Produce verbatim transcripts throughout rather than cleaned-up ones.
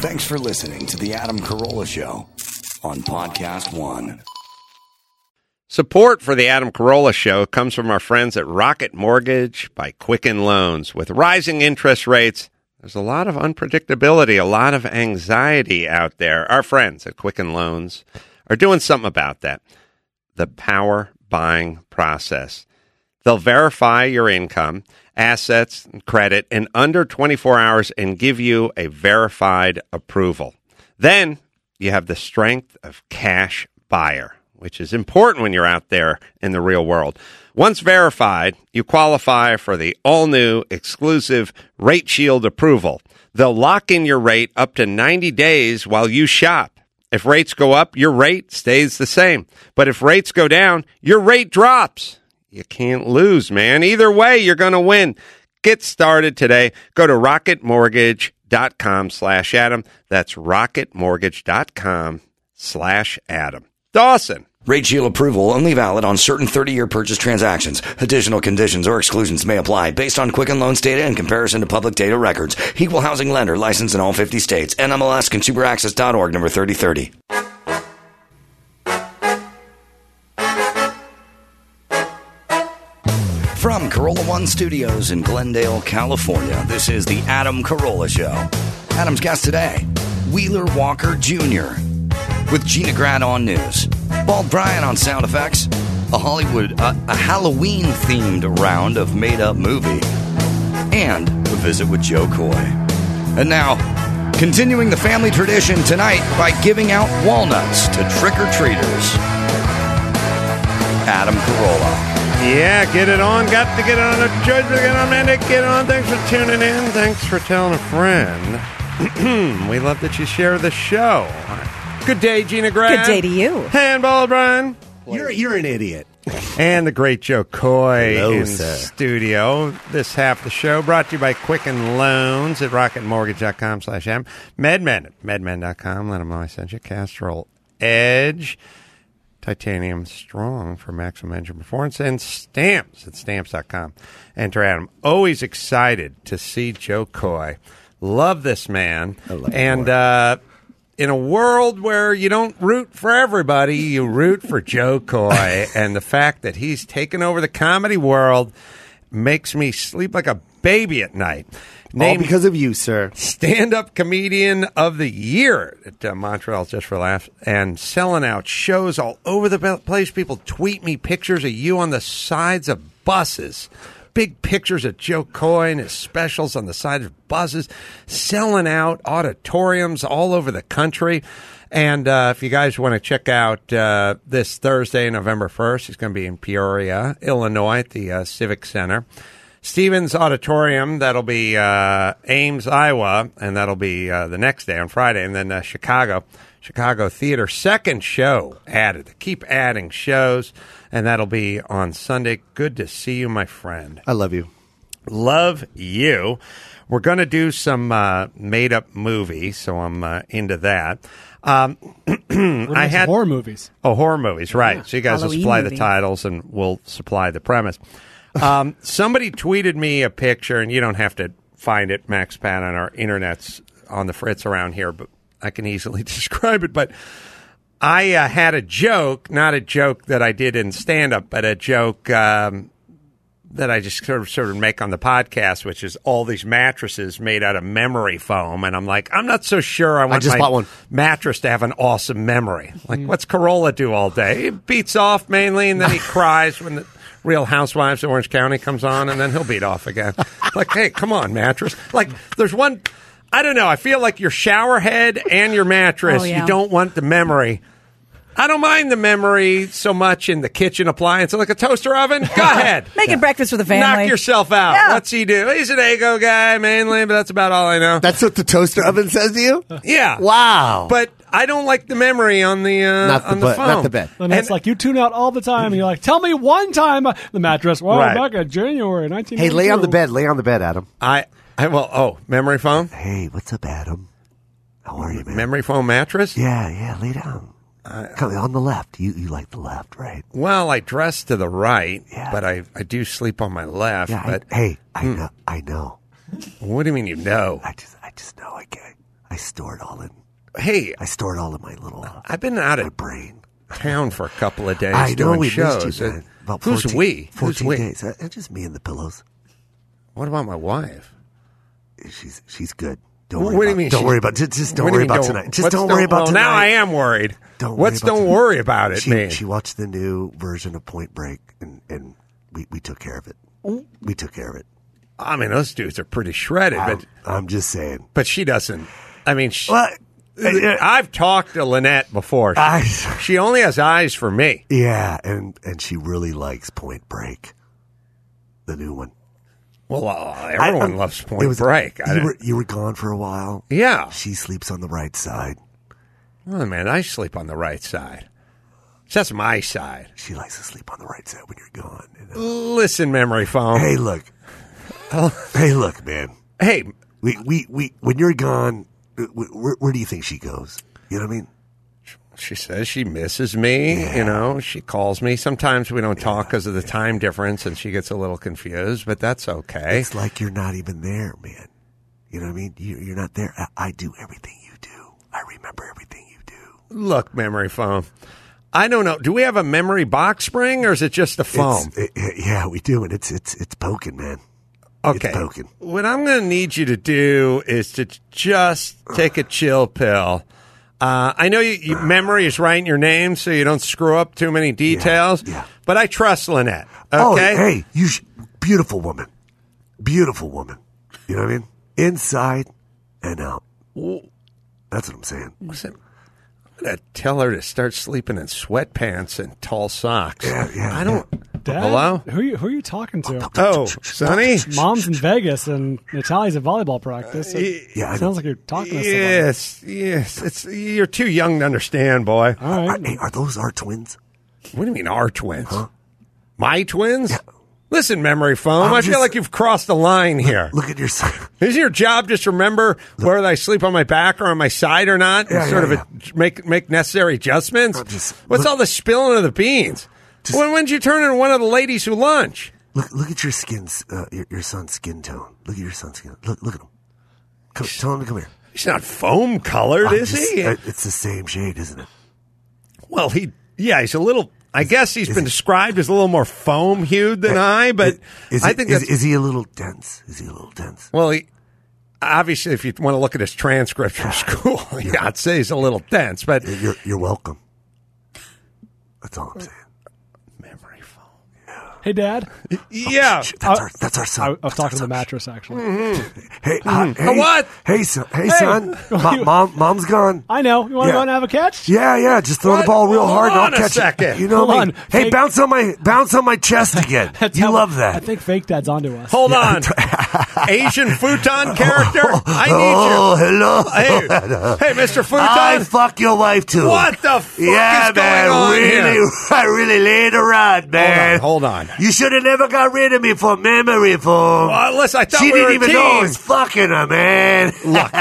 Thanks for listening to The Adam Carolla Show on Podcast One. Support for The Adam Carolla Show comes from our friends at Rocket Mortgage by Quicken Loans. With rising interest rates, there's a lot of unpredictability, a lot of anxiety out there. Our friends at Quicken Loans are doing something about that. The power buying process. They'll verify your income, assets, and credit in under twenty-four hours and give you a verified approval. Then you have the strength of cash buyer, which is important when you're out there in the real world. Once verified, you qualify for the all-new exclusive Rate Shield approval. They'll lock in your rate up to ninety days while you shop. If rates go up, your rate stays the same. But if rates go down, your rate drops. You can't lose, man. Either way, you're going to win. Get started today. Go to rocketmortgage.com slash Adam. That's rocketmortgage.com slash Adam. Dawson. Rate Shield approval only valid on certain thirty-year purchase transactions. Additional conditions or exclusions may apply based on Quicken Loans data in comparison to public data records. Equal housing lender licensed in all fifty states. N M L S consumer access dot org number thirty thirty. From Carolla One Studios in Glendale, California, this is the Adam Carolla Show. Adam's guest today, Wheeler Walker Junior With Gina Grad on news, Bald Brian on sound effects, a Hollywood, uh, a Halloween-themed round of made-up movie, and a visit with Joe Coy. And now, continuing the family tradition tonight by giving out walnuts to trick-or-treaters, Adam Carolla. Yeah, get it on. Got to get it on. A choice to get on, man. To get on. Thanks for tuning in. Thanks for telling a friend. We love that you share the show. Good day, Gina Grad. Good day to you. Handball, Brian. You're you're an idiot. And the great Joe Coy Hello, in sir. studio. This half of the show brought to you by Quicken Loans at rocketmortgage.com slash M. MedMen at medmen dot com. Let them know I sent you. Castrol Edge. Titanium Strong for maximum engine performance, and Stamps at stamps dot com. Enter Adam. Always excited to see Joe Coy. Love this man. I love and uh, in a world where you don't root for everybody, you root for Joe Coy. And the fact that he's taken over the comedy world makes me sleep like a baby at night. All because of you, sir. Stand-up comedian of the year at uh, Montreal Just for Laughs, and selling out shows all over the place. People tweet me pictures of you on the sides of buses. Big pictures of Joe Coy and his specials on the sides of buses, selling out auditoriums all over the country. And uh, if you guys want to check out uh, this Thursday, November first, he's going to be in Peoria, Illinois, at the uh, Civic Center. Stevens Auditorium, that'll be uh, Ames, Iowa, and that'll be uh, the next day on Friday. And then uh, Chicago, Chicago Theater, second show added. Keep adding shows, and that'll be on Sunday. Good to see you, my friend. I love you. Love you. We're going to do some uh, made-up movie, so I'm uh, into that. Um, I had horror movies. Oh, horror movies, right. Yeah. So you guys Halloween will supply movie. the titles, and we'll supply the premise. Um, somebody tweeted me a picture, and you don't have to find it, Max Pat, on our internet's on the fritz around here, but I can easily describe it. But I uh, had a joke, not a joke that I did in stand-up, but a joke um, that I just sort of sort of make on the podcast, which is all these mattresses made out of memory foam. And I'm like, I'm not so sure I want just my bought one. mattress to have an awesome memory. Like, what's Carolla do all day? He beats off mainly, and then he cries when the Real Housewives of Orange County comes on, and then he'll beat off again. Like, hey, come on, mattress. Like, there's one, I don't know, I feel like your shower head and your mattress, Oh, yeah. you don't want the memory. I don't mind the memory so much in the kitchen appliance, like a toaster oven. Go ahead. Making breakfast for the family. Knock yourself out. Yeah. What's he do? He's an Eggo guy, mainly, but that's about all I know. That's what the toaster oven says to you? Yeah. Wow. But I don't like the memory on the uh, Not the on the bu- phone. not the bed. And it's like you tune out all the time, and you're like, tell me one time uh, the mattress. Well, Right. back in January nineteen Hey, ninety-two. lay on the bed. Lay on the bed, Adam. I, I well, oh, memory foam? Hey, what's up, Adam? How are you, man? Memory foam mattress? Yeah, yeah, lay down. Come on the left. You you like the left, right? Well, I dress to the right, Yeah. but I, I do sleep on my left. Yeah. but I, hey, I know. I know. what do you mean you know? I just I just know. I can't. I store it all in. Hey, I store it all in my little uh, I've been out my of brain. town for a couple of days I know doing we shows. missed you, man. About Who's fourteen, we? Who's fourteen we? days. Uh, just me and the pillows. What about my wife? She's she's good. Don't What worry do you about, mean Don't she- worry about just, just don't What do you worry mean about don't- tonight. Just what's don't don't- worry about well, tonight. now I am worried. Don't What's worry about don't tonight. worry about it she, mean? She watched the new version of Point Break, and, and we, we took care of it. We took care of it. I mean, those dudes are pretty shredded, I'm, but I'm just saying. but she doesn't. I mean, she, Well, I've talked to Lynette before. She, I, she only has eyes for me. yeah, and, and she really likes Point Break, the new one. Well, uh, everyone I- loves it Point was- Break. I You don't- were, you were gone for a while. yeah. She sleeps on the right side. Oh, man, I sleep on the right side. That's my side. She likes to sleep on the right side when you're gone. you know? Listen, memory foam. Hey, look. hey, look, man. Hey, We, we, we, when you're gone, where, where do you think she goes? You know what I mean? she says she misses me. Yeah. You know, she calls me. Sometimes we don't talk because of the time difference, and she gets a little confused, but that's okay. It's like you're not even there, man. You know what I mean? You, you're not there. I, I do everything you do. I remember everything you do. Look, memory foam. I don't know. Do we have a memory box spring, or is it just the foam? It's, it, it- yeah, we do, and it's it's it's poking, man. Okay. It's poking. What I'm going to need you to do is to just take a chill pill. Uh, I know you, you, memory is writing your name so you don't screw up too many details, yeah. but I trust Lynette. Okay? Oh, hey, you sh- beautiful woman, beautiful woman. You know what I mean? Inside and out. That's what I'm saying. Listen, I'm going to tell her to start sleeping in sweatpants and tall socks. Yeah, yeah, I don't. Dad? Hello? Who are you, who are you talking to? Oh, Sonny? Mom's in Vegas and Natalie's at volleyball practice. It Yeah, I know. sounds like you're talking to somebody. Yes, yes. It's you're too young to understand, boy. All Are, right. hey, are those our twins? What do you mean our twins? My twins? Listen, memory foam. I'm I feel just- like you've crossed the line here. Look at your son. Isn't your job just remember whether I sleep on my back or on my side or not, and Yeah, sort yeah, of a, make make necessary adjustments? Oh, just What's look- all the spilling of the beans? Just- when when did you turn into one of the ladies who lunch? Look, look at your skin's, uh, your, your son's skin tone. Look at your son's skin. Look, look at him. Come, tell him to come here. He's not foam colored, I'm is just- he? uh, It's the same shade, isn't it? Well, he yeah, he's a little. I guess he's is been it- described as a little more foam hued than I, but Is, I it- think is, that's is he a little dense? Is he a little dense? well. He, obviously, if you want to look at his transcript from school, yeah, I'd say he's a little dense, but You're, you're welcome. That's all I'm saying. memory foam. Hey, Dad. Yeah. Shit, that's Uh, our that's our I, son. I was That's talking to our the son. mattress, actually. Hey, uh, hey, what? Hey, son. Hey, son. Mo- mom, mom's gone. I know. You want to Yeah. go and have a catch? Yeah, yeah. Just throw What? the ball real Hold hard, and on I'll a catch second. it. You know Hold me. on. Hey, Fake- bounce on my bounce on my chest again. That's You how- love I that. think Fake Dad's onto us. Hold on. Asian futon character? I Oh, hello. need you. Hey, hey, Mister I Futon. fuck your wife too. What the fuck Yeah, is going man. on really, here? I really laid a rod, man. Hold on, hold on. You should have never got rid of me for memory foam. Well, listen, I thought she we were didn't a even know I team. was fucking her, man.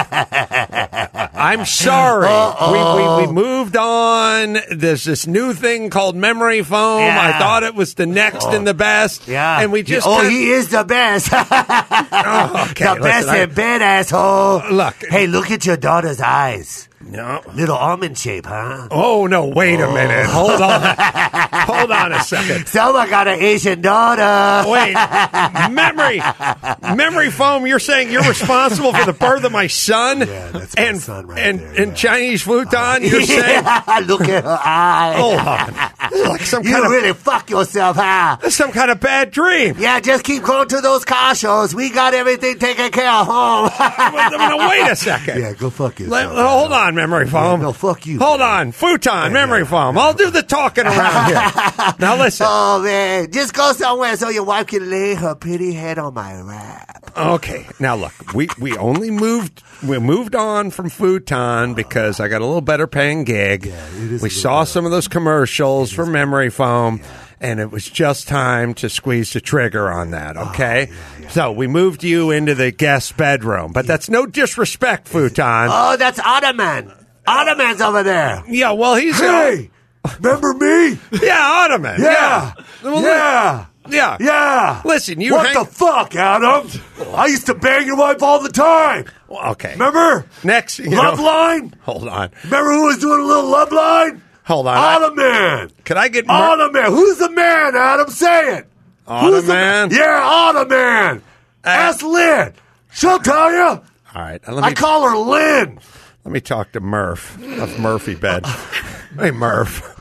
I'm sorry. We, we, we moved on. There's this new thing called memory foam. Yeah. I thought it was the next and the best. Yeah. And we just. Oh, kinda- he is the best. Oh, okay, the listen, best I- in bed, asshole. Look. Hey, look at your daughter's eyes. No. Little almond shape, huh? Oh, no, wait a minute. Hold on. Hold on a second. Someone got an Asian daughter. Wait. Memory. Memory foam, you're saying you're responsible for the birth of my son? Yeah, that's my and, son right and, there, And yeah. Chinese futon, you're saying? Yeah, look at her eyes. Hold on. Like some You kind of really fuck yourself, huh? some kind of bad dream. Yeah, just keep going to those car shows. We got everything taken care of home. Well, no, wait a second. Yeah, go fuck Let- yourself. hold on, memory foam. Yeah, no, fuck you. Hold man. on, futon, memory foam. I'll do the talking around here. Now listen. Oh, man. Just go somewhere so your wife can lay her pretty head on my lap. Okay, now look, we, we only moved we moved on from futon because I got a little better paying gig. Yeah, it is we a little saw better. some of those commercials for memory foam. And it was just time to squeeze the trigger on that, okay? So we moved you into the guest bedroom, but that's no disrespect, futon. Oh, that's Ottoman. Ottoman's over there. Yeah, well, he's Hey, remember me? yeah, Ottoman. Yeah. Well, Yeah. Yeah. Yeah. Listen, you What hang- the fuck, Adam? I used to bang your wife all the time. Well, okay. Remember? Next, you Love know, line? hold on. Remember who was doing a little love line? Hold on. Autumn Man. Could I get Mer- Autumn Man. Who's the man, Adam? Say it. Autumn Who's the Man? Yeah, Autumn Man. Uh, Ask Lynn. She'll tell you. All right. Let me, I call her Lynn. let me talk to Murph of Murphy Bed. Hey, Murph.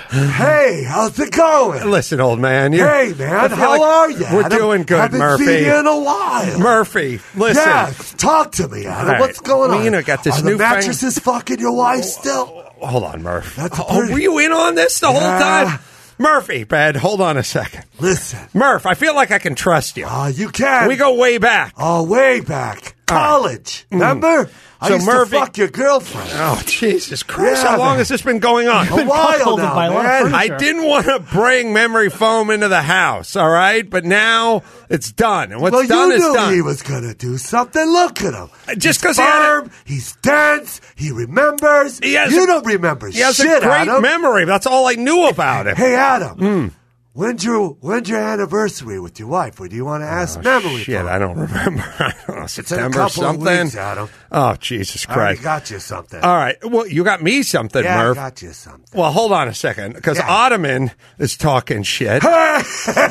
Hey, how's it going? Listen, old man. you're- Hey, I man, feel how like are you? We're Adam? doing good, Haven't Murphy. seen you in a while. Murphy, listen. Yeah, talk to me, Adam. All right. What's going Well, on? you know, got this Are the new fang- mattresses fucking your wife still? Hold on, Murph. That's a oh, pretty- were you in on this the whole Yeah. time? Murphy, Bed, hold on a second. Listen, Murph, I feel like I can trust you. uh, you can. we go way back. Oh, way back. College. Remember? I So used Murphy- to fuck your girlfriend. Oh, Jesus Christ. Yeah, How long man. has this been going on? A while cuckolded now, by a lot of man. furniture. I didn't want to bring memory foam into the house, all right? But now it's done. And what's Well, done you is knew done. he was going to do something. Look at him. Just He's 'cause he had a- firm. He's dense. He remembers. He has you a- don't remember He has shit, a great Adam. memory. That's all I knew about him. Hey, Adam. Mm. When's your when's your anniversary with your wife? Or do you want to ask memory? Oh, Shit, for I it? don't remember. I don't know, It's in a September couple something. of weeks, Adam. Oh, Jesus I already Christ. got you something. All right. Well, you got me something, yeah, Murph. I got you something. Well, hold on a second, because Yeah. Ottoman is talking shit, Hey,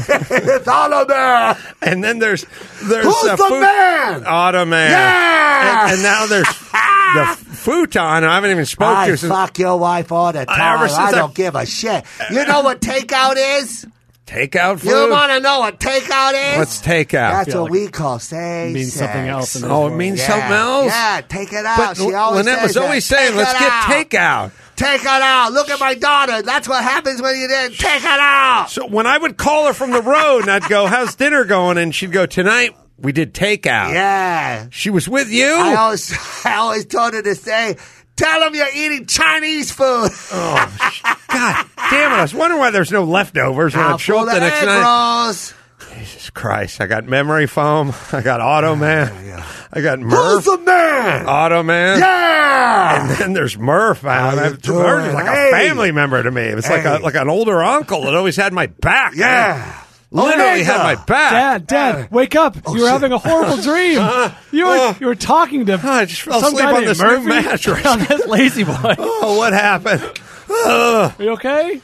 it's Adam there. and then there's there's Who's uh, the fu- man? Ottoman, Yeah. and, and now there's the futon. I haven't even spoke I to since fuck your wife all the ever time. since I I- don't give a shit. You know what takeout is? takeout food. You want to know what takeout is? What's takeout? That's feel what like we call say it means sex. something else in Oh, it this means yeah. something else. Yeah, take it out. But she always Lynette was says always that. saying, Take "Let's it get out. takeout." Take it out. Look at my daughter. That's what happens when you didn't take it out. So when I would call her from the road, and I'd go, "How's dinner going?" and she'd go, "Tonight we did takeout." Yeah. She was with you. I always, I always told her to say, tell them you're eating Chinese food. Oh, sh- God damn it! I was wondering why there's no leftovers when Now I'd show full up the of next egg night. rolls. Jesus Christ! I got memory foam. I got Auto Man. yeah. I got Who's Murph. the man? Auto Man. Yeah. And then there's Murph. How I- you Murph doing? is like Hey. a family member to me. It was like a Hey. like an older uncle that always had my back. Yeah. Literally Omega. had my back. Dad, Dad, wake up! you were shit. having a horrible dream. you were uh, you were talking to I just fell some asleep guy on named this new Murphy. mattress. On this lazy boy. Oh, what happened? Ugh. Are you okay?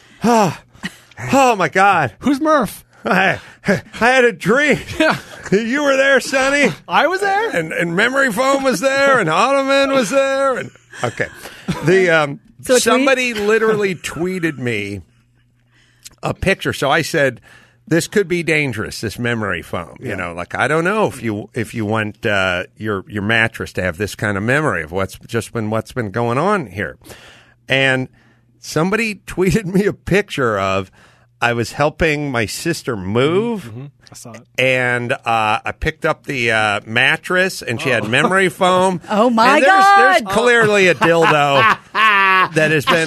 Oh my God! Who's Murph? I, I had a dream. Yeah, You were there, Sonny, I was there. and and memory foam was there, and Ottoman was there, and okay. The um, So a tweet? somebody literally tweeted me a picture. So I said, "This could be dangerous. This memory foam. You know, like I don't know if you if you want uh, your your mattress to have this kind of memory of what's just been what's been going on here." And somebody tweeted me a picture of I was helping my sister move. Mm-hmm. I saw it. And uh, I picked up the uh, mattress, and she had memory foam. Oh, my and there's, God. There's clearly a dildo that has been.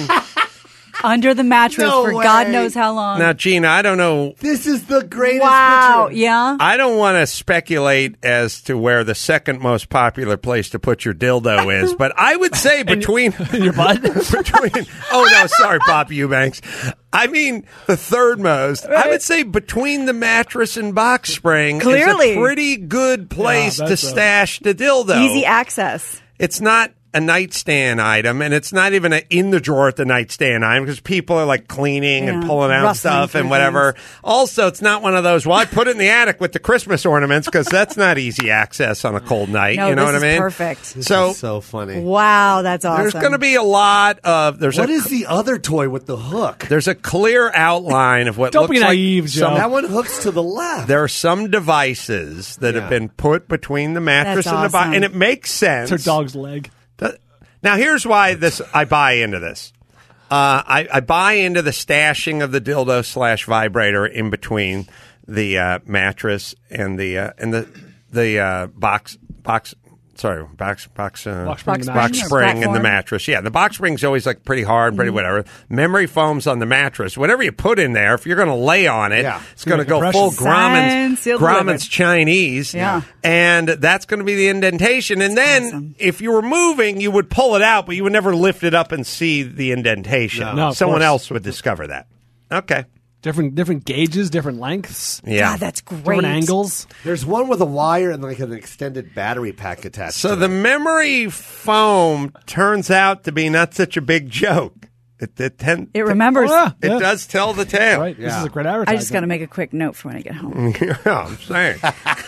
Under the mattress No for God way. knows how long. Now, Gina, I don't know. This is the greatest wow. picture. Yeah. I don't want to speculate as to where the second most popular place to put your dildo is, but I would say between Your butt. between. Oh no, sorry, Bob Eubanks. I mean the third most. I would say between the mattress and box spring Clearly. is a pretty good place Yeah, to that's a- stash the dildo. Easy access. It's not a nightstand item, and it's not even a in the drawer at the nightstand item because people are like cleaning and Yeah, pulling out rustling stuff through and whatever. things. Also, it's not one of those, well, I put it in the attic with the Christmas ornaments because that's not easy access on a cold night. No, you know this what I is mean? perfect. So, So funny. Wow, that's awesome. there's going to be a lot of there's What a is the other toy with the hook? there's a clear outline of what Don't looks be like naive, some- Joe. That one hooks to the left. there are some devices that Yeah. have been put between the mattress That's and the box, awesome. and it makes sense. It's her dog's leg. Th- Now, here's why this I buy into this. Uh, I, I buy into the stashing of the dildo slash vibrator in between the uh, mattress and the uh, and the the uh, box box. Sorry, box box uh, Box spring in the box mattress. spring in the Platform. mattress. Yeah, the box spring's always like pretty hard, pretty whatever. Memory foam's on the mattress. Whatever you put in there, if you're going to lay on it, Yeah. it's going to go Compression. full Grauman's Sign, sealed, Grauman's delivered. Chinese. Yeah. And that's going to be the indentation. And then awesome. if you were moving, you would pull it out, but you would never lift it up and see the indentation. No, of Someone course. else would discover that. Okay. Different different gauges, different lengths, Yeah. God, that's great. different angles. There's one with a wire and like an extended battery pack attached. So to the it. memory foam turns out to be not such a big joke. It it, ten, It remembers. Oh, yeah. it Yeah. does tell the tale. Right. This Yeah. is a great advertisement. I just got to make a quick note for when I get home. Yeah, I'm saying.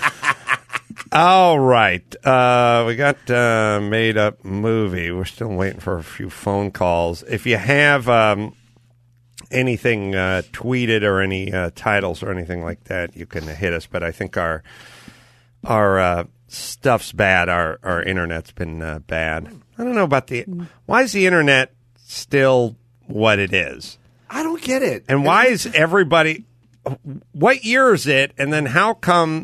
All right. Uh, we got uh, made up movie. We're still waiting for a few phone calls. If you have um, anything uh, tweeted or any uh, titles or anything like that, you can hit us. But I think our our uh, stuff's bad. Our our internet's been uh, bad. I don't know about the. Why is the internet still what it is? I don't get it. And why is everybody? What year is it? And then how come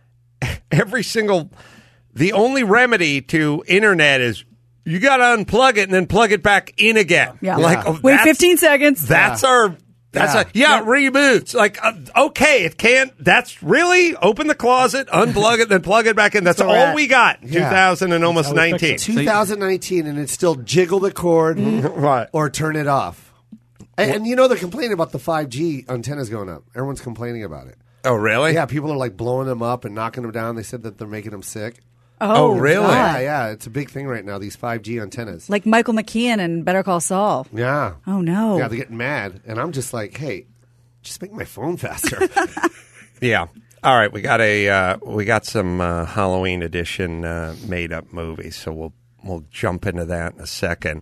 every single? The only remedy to internet is you got to unplug it and then plug it back in again. Yeah. Like oh, Wait that's- fifteen seconds. That's our. That's Yeah. a yeah, reboots. Like uh, okay, it can't. That's really open the closet, unplug it, then plug it back in. That's So all we're we got. Yeah. two thousand and almost how we fix nineteen. it. two thousand nineteen and it's still jiggle the cord Right. or turn it off. And, and you know they're complaining about the five G antennas going up. Everyone's complaining about it. Oh really? Yeah, people are like blowing them up and knocking them down. They said that they're making them sick. Oh, really? God. Yeah, yeah, it's a big thing right now. These five G antennas. Like Michael McKean and Better Call Saul. Yeah. Oh, no. Yeah, they're getting mad, and I'm just like, hey, just make my phone faster. Yeah. All right, we got a uh, we got some uh, Halloween edition uh, made up movies, so we'll we'll jump into that in a second.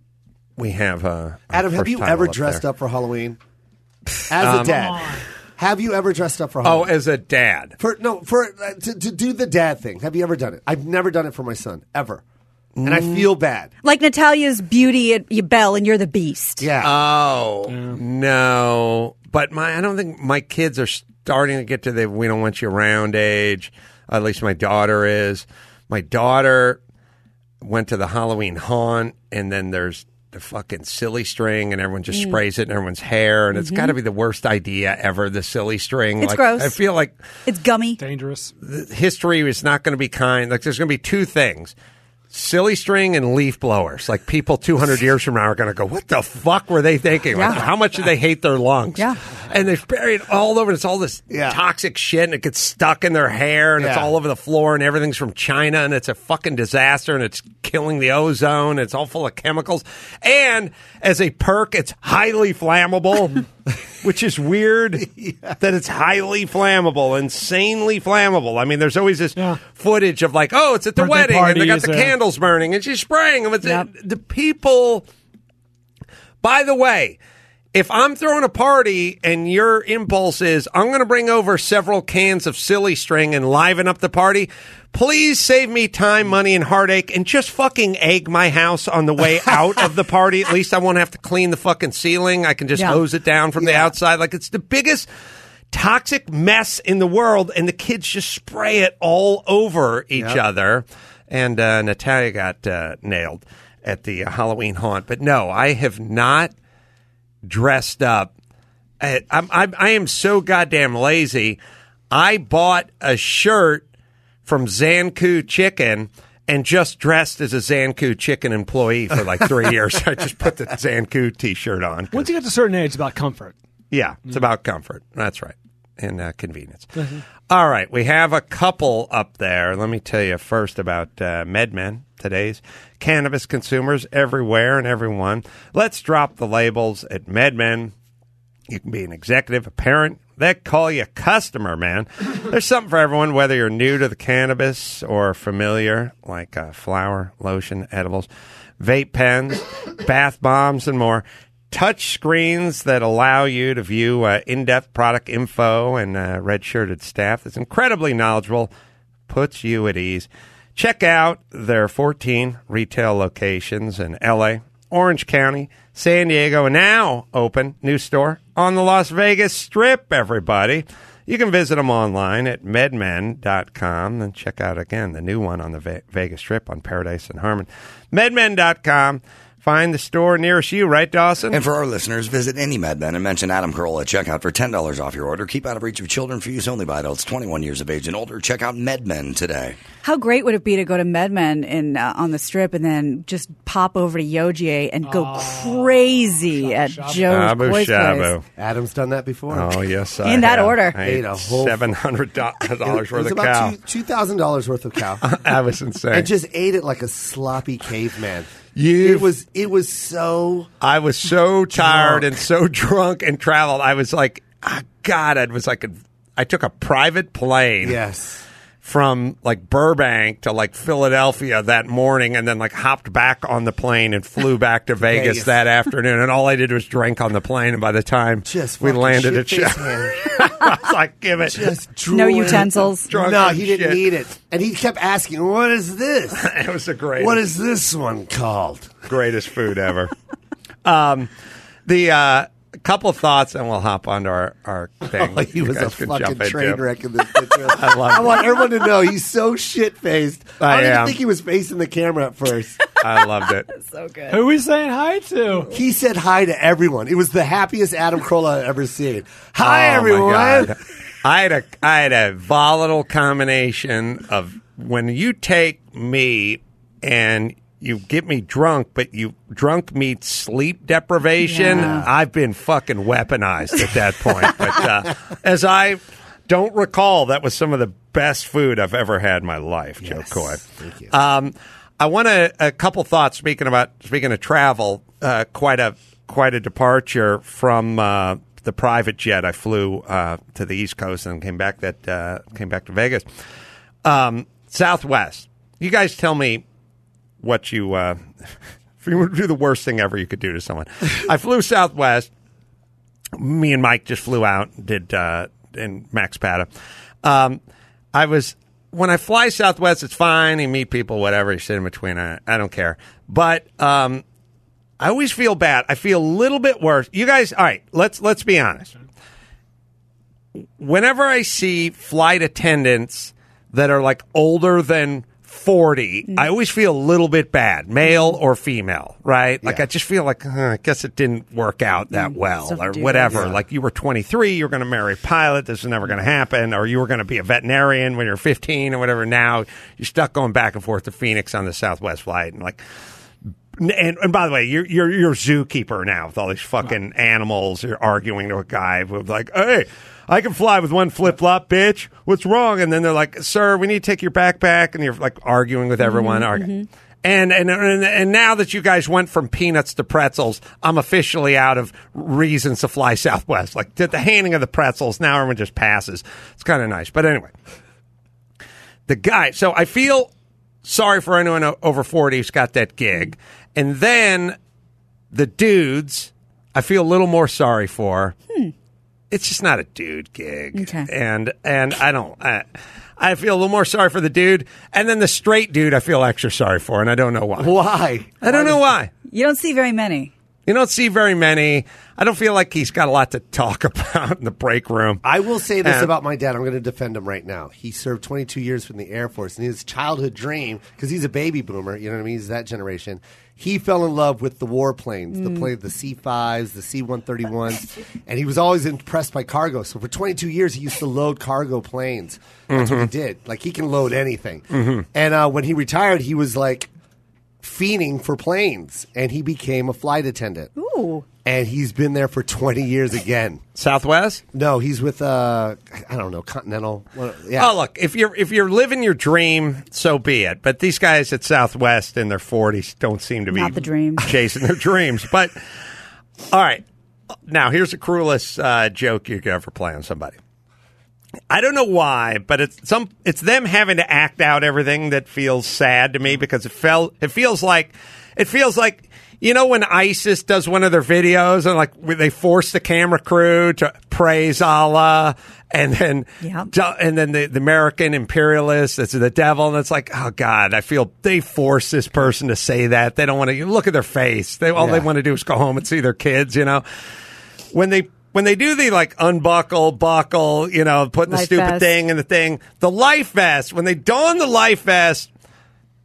We have uh, Adam, have you ever dressed up for Halloween as a dad? Have you ever dressed up for Oh, Halloween? as a dad. For no, for uh, to, to do the dad thing. Have you ever done it? I've never done it for my son ever, and I feel bad. Like Natalia's Beauty at you Belle and you're the Beast. Yeah, Oh no, but my I don't think my kids are starting to get to the we don't want you around age. At least my daughter is. My daughter went to the Halloween haunt, and then there's the fucking silly string, and everyone just sprays it in everyone's hair, and it's got to be the worst idea ever. The silly string, It's like, gross. I feel like It's gummy. Dangerous. history is not going to be kind. Like there's going to be two things. Silly string and leaf blowers. Like people two hundred years from now are going to go, what the fuck were they thinking? Like, Yeah. how much do they hate their lungs? Yeah. And they've buried all over. It's all this Yeah. toxic shit, and it gets stuck in their hair, and it's Yeah. all over the floor, and everything's from China, and it's a fucking disaster, and it's killing the ozone. It's all full of chemicals. And as a perk, it's highly flammable, which is weird that it's highly flammable, insanely flammable. I mean, there's always this Yeah. footage of like, oh, it's at the Birthday wedding, and they got parties, the yeah. candles burning, and she's spraying them. It's Yep. the people. By the way, if I'm throwing a party and your impulse is I'm going to bring over several cans of silly string and liven up the party, please save me time, money, and heartache and just fucking egg my house on the way out of the party. At least I won't have to clean the fucking ceiling. I can just Yeah. hose it down from the outside. Like it's the biggest toxic mess in the world, and the kids just spray it all over each other. And uh, Natalia got uh, nailed at the uh, Halloween haunt. But no, I have not dressed up. I, I'm, I'm, I am so goddamn lazy. I bought a shirt from Zanku Chicken and just dressed as a Zanku Chicken employee for like three years. I just put the Zanku T-shirt on. Once you get to a certain age, it's about comfort. Yeah, it's about comfort. That's right. And uh, convenience. All right, we have a couple up there. Let me tell you first about uh, MedMen, today's cannabis consumers everywhere and everyone. Let's drop the labels at MedMen. You can be an executive, a parent. They call you a customer, man. There's something for everyone, whether you're new to the cannabis or familiar, like uh, flower, lotion, edibles, vape pens, bath bombs, and more. Touch screens that allow you to view uh, in-depth product info, and uh, red-shirted staff that's incredibly knowledgeable, puts you at ease. Check out their fourteen retail locations in L A, Orange County, San Diego, and now open new store on the Las Vegas Strip, everybody. You can visit them online at medmen dot com and check out, again, the new one on the Ve- Vegas Strip on Paradise and Harmon. medmen dot com. find the store nearest you, right, Dawson? And for our listeners, visit any MedMen and mention Adam Carolla at checkout for ten dollars off your order. Keep out of reach of children for use only by adults twenty-one years of age and older. Check out MedMen today. How great would it be to go to MedMen in, uh, on the Strip and then just pop over to Yogie and go crazy at Joe's Shabu Boys Shabu. Place? Adam's done that before. Oh, yes, I In that have. order. I Ate ate a whole- seven hundred dollars It worth was of about cow. two two thousand dollars worth of cow, That was insane. and just ate it like a sloppy caveman. You- it was it was so. I was so tired Drunk. and so drunk and traveled. I was like, oh, God, I was like, a, I took a private plane. Yes. From like Burbank to like Philadelphia that morning, and then like hopped back on the plane and flew back to Vegas, Vegas. that afternoon. And all I did was drink on the plane. And by the time Just we fucking landed at shit-faced Shell, man. I was like, give it. Just No drooling. utensils. Drunk No, as he didn't shit. need it, and he kept asking, "What is this? It was the greatest, What is this one called?" greatest food ever. um, the uh, couple thoughts, and we'll hop onto our our thing. Oh, he You was a guys can fucking jump into. train wreck in this picture. I, love it. want everyone to know he's so shit faced. I, I don't am. even think he was facing the camera at first. I loved it. So good. Who are we saying hi to? He said hi to everyone. It was the happiest Adam Carolla I've ever seen. Hi, Oh, my everyone. God. I had a I had a volatile combination of when you take me and you get me drunk, but you drunk meets sleep deprivation. Yeah. I've been fucking weaponized at that point. But uh, as I don't recall, that was some of the best food I've ever had in my life, Joe Yes. Coy. Thank you. Um, I want a, a couple thoughts. Speaking about speaking of travel, uh, quite a quite a departure from uh, the private jet. I flew uh, to the East Coast and came back that uh, came back to Vegas. Um, Southwest. You guys tell me what you uh, if you were to do the worst thing ever you could do to someone. I flew Southwest. Me and Mike just flew out, did uh, in Max Pata. Um, I was when I fly Southwest, it's fine. You meet people, whatever. You sit in between. I, I don't care. But um, I always feel bad. I feel a little bit worse. You guys, all right? Let's let's be honest. Whenever I see flight attendants that are like older than forty, I always feel a little bit bad, male or female, right? Like Yeah. I just feel like, huh, I guess it didn't work out that well stuff or to do. whatever. Yeah. Like you were twenty-three, you were going to marry a pilot, this is never going to happen, or you were going to be a veterinarian when you're fifteen or whatever. Now you're stuck going back and forth to Phoenix on the Southwest flight. And like, and, and by the way, you're, you're, you're a zookeeper now with all these fucking animals. You're arguing to a guy with like, hey, I can fly with one flip-flop, bitch. What's wrong? And then they're like, sir, we need to take your backpack. And you're like arguing with everyone. Argu- And, and and and now that you guys went from peanuts to pretzels, I'm officially out of reasons to fly Southwest. Like the, the handing of the pretzels, now everyone just passes. It's kind of nice. But anyway, the guy. So I feel sorry for anyone o- over forty who's got that gig. And then the dudes, I feel a little more sorry for. It's just not a dude gig. Okay. And and I don't I, I feel a little more sorry for the dude, and then the straight dude I feel extra sorry for, and I don't know why. Why? I don't know why. You don't see very many. You don't see very many. I don't feel like he's got a lot to talk about in the break room. I will say this And- about my dad. I'm going to defend him right now. He served twenty-two years from the Air Force, and his childhood dream, because he's a baby boomer, you know what I mean? He's that generation. He fell in love with the warplanes, the plane, the C fives, the C one thirty-ones, and he was always impressed by cargo. So for twenty-two years, he used to load cargo planes. That's what he did. Like, he can load anything. And uh, when he retired, he was like fiending for planes, and he became a flight attendant. Ooh. And he's been there for twenty years again. Southwest? No, he's with uh, I don't know, Continental. What, yeah. Oh, look, if you're if you're living your dream, so be it. But these guys at Southwest in their forties don't seem to be Not the dream. chasing their dreams. But all right, now here's the cruelest uh, joke you could ever play on somebody. I don't know why, but it's some it's them having to act out everything that feels sad to me, because it felt it feels like it feels like. You know when ISIS does one of their videos and like they force the camera crew to praise Allah, and then Yeah. and then the, the American imperialists, it's the devil, and it's like, oh God, I feel they force this person to say that. They don't want to look at their face. They all Yeah. they want to do is go home and see their kids. You know, when they when they do the like unbuckle, buckle, you know, putting the Life stupid vest. thing in the thing, the life vest. When they don the life vest.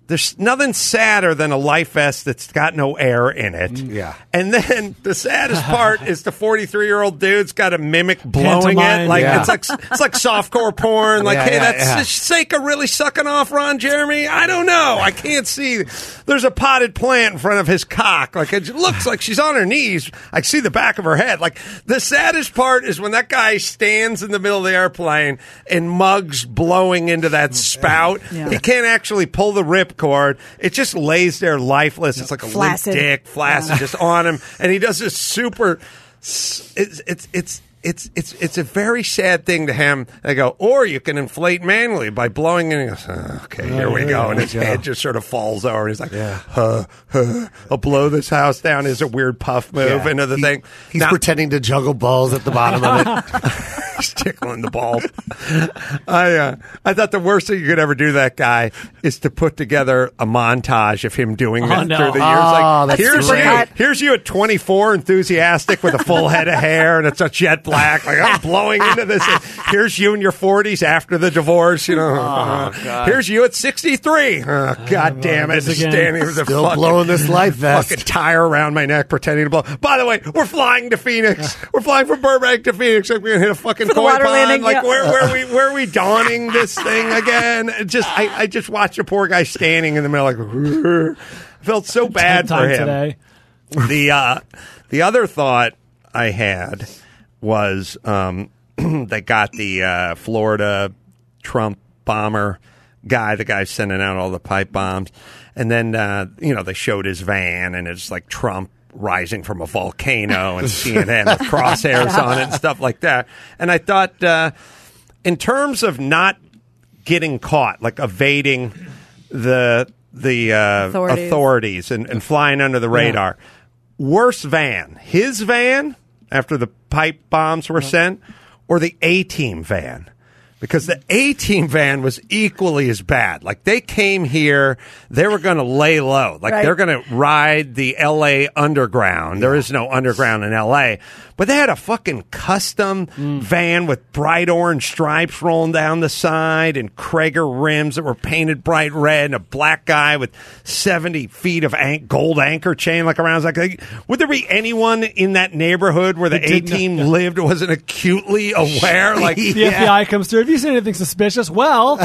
there's nothing sadder than a life vest that's got no air in it. Yeah. And then the saddest part is the forty-three-year-old dude's got to mimic blowing Pantomime. it. Like Yeah. it's like it's like softcore porn. Like, Yeah, hey, yeah, that's yeah. Seika really sucking off Ron Jeremy? I don't know. I can't see. There's a potted plant in front of his cock. Like it looks like she's on her knees. I see the back of her head. Like the saddest part is when that guy stands in the middle of the airplane and Muggs blowing into that spout. Yeah. He can't actually pull the ripcord. It just lays there lifeless. It's like a Flaccid. limp dick, flaccid, Yeah. just on him, and he does this super. It's it's it's. It's it's it's a very sad thing to him. They go, or you can inflate manually by blowing in. He goes, oh, okay, here we go, and his head just sort of falls over. And he's like, huh, huh, I'll blow this house down. Is a weird puff move Yeah. into the He- thing. He's Now- pretending to juggle balls at the bottom of it. He's tickling the ball. I uh, I thought the worst thing you could ever do to that guy is to put together a montage of him doing that no. through the years. Oh, like that's here's great. you, here's you at twenty-four, enthusiastic with a full head of hair and it's a jet black. Like I'm blowing into this. Here's you in your forties after the divorce. You know. Uh, here's you at sixty-three. Oh, God damn it! this again. Standing with a Still fucking, blowing this life vest. fucking tire around my neck, pretending to blow. By the way, we're flying to Phoenix. We're flying from Burbank to Phoenix. Like we're gonna hit a fucking For the koi water pond. landing, Like yeah. where where are we where are we donning this thing again? It just I, I just watched a poor guy standing in the middle like I felt so bad for Time him. today. The uh, the other thought I had was um, they got the uh, Florida Trump bomber guy, the guy sending out all the pipe bombs, and then uh, you know they showed his van and it's like Trump rising from a volcano and C N N with crosshairs on it and stuff like that. And I thought, uh, in terms of not getting caught, like evading the the uh, authorities, Authorities. and, and flying under the radar, worse van, his van after the pipe bombs were sent, or the A-Team van? Because the A-Team van was equally as bad. Like, they came here, they were going to lay low. Like, Right. they're going to ride the L A Underground. There is no Underground in L A. But they had a fucking custom van with bright orange stripes rolling down the side and Krager rims that were painted bright red and a black guy with seventy feet of an- gold anchor chain like around. I was like, like, would there be anyone in that neighborhood where the Who didn't- A-Team lived who wasn't acutely aware? Like, The F B I comes through. Have you seen anything suspicious? Well,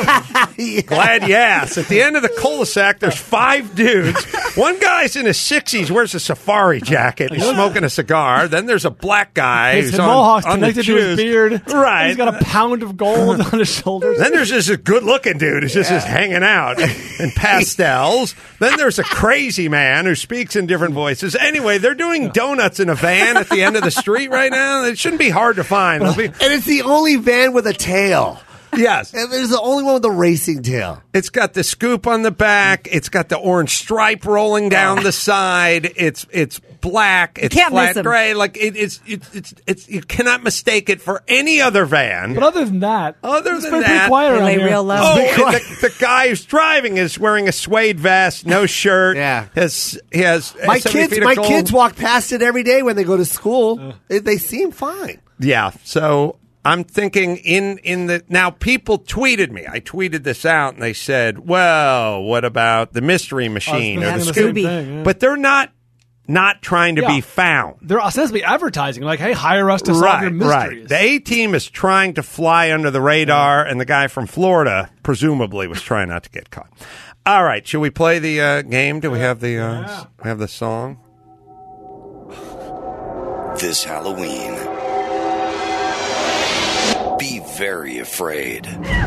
glad you asked. At the end of the cul-de-sac, there's five dudes. One guy's in his sixties, wears a safari jacket, he's smoking a cigar. Then there's a black guy his who's on, mohawk's on the connected to his shoes. beard. Right. He's got a pound of gold on his shoulders. Then there's just a good-looking dude who's just, just hanging out in pastels. Then there's a crazy man who speaks in different voices. Anyway, they're doing donuts in a van at the end of the street right now. It shouldn't be hard to find. They'll be- And it's the only van with a tail. yes. And there's the only one with a racing tail. It's got the scoop on the back. It's got the orange stripe rolling down the side. It's it's black. It's can't flat miss 'em. gray. Like it, it's it's it's it's you cannot mistake it for any other van. But other than that, Other it's than been that- pretty quiet They around lay here. real low. Oh, and the, the guy who's driving is wearing a suede vest, no shirt. Yeah. has he has My seventy kids, feet of my gold. kids walk past it every day when they go to school. They, they seem fine. Yeah, so I'm thinking in in the now people tweeted me. I tweeted this out and they said, "Well, what about the mystery machine I or was the thinking scoop?" the same thing, yeah. But they're not not trying to Yeah. be found. They're ostensibly advertising, like, "Hey, hire us to solve Right, your right. mysteries." The A-Team is trying to fly under the radar, and the guy from Florida presumably was trying not to get caught. All right, should we play the uh, game? Do we have the uh, Yeah. have the song? This Halloween, be very afraid.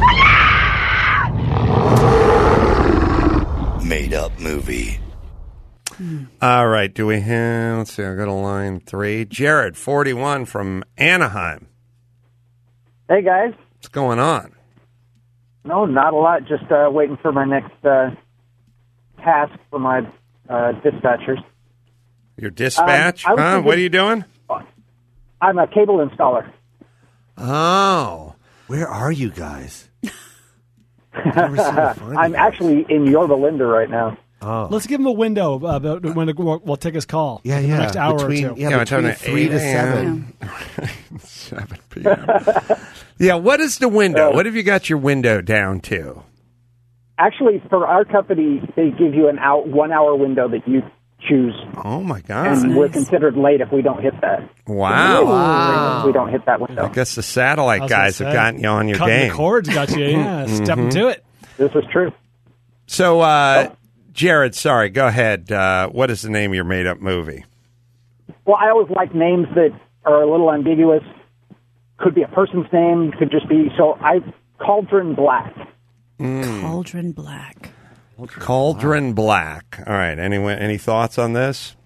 Made up movie. All right, do we have, let's see, I got a line three. Jared, forty-one from Anaheim. Hey, guys. What's going on? No, not a lot. Just uh, waiting for my next uh, task for my uh, dispatchers. Your dispatch? Um, I was huh? thinking- What are you doing? I'm a cable installer. Oh. Where are you guys? I've never seen you find I'm you. actually in Yorba Linda right now. Oh. Let's give him a window uh, the- the- when we'll, we'll take his call. Yeah, in yeah. The next hour between, or two. Yeah, Yeah, we're between talking three to eight seven. seven p.m. Yeah, what is the window? What have you got your window down to? Actually, for our company, they give you an out one hour window that you choose, Oh my God! and nice. we're considered late if we don't hit that. Wow. Wow. If we don't hit that window. I guess the I satellite was gonna guys have say, gotten you on your cutting game. the cords got you. Yeah, step into it. This is true. So, uh, Jared, sorry, go ahead. Uh, what is the name of your made-up movie? Well, I always like names that are a little ambiguous. Could be a person's name, could just be, so I, Cauldron Black. Cauldron Black. Cauldron Black. All right. Anyone? Any thoughts on this?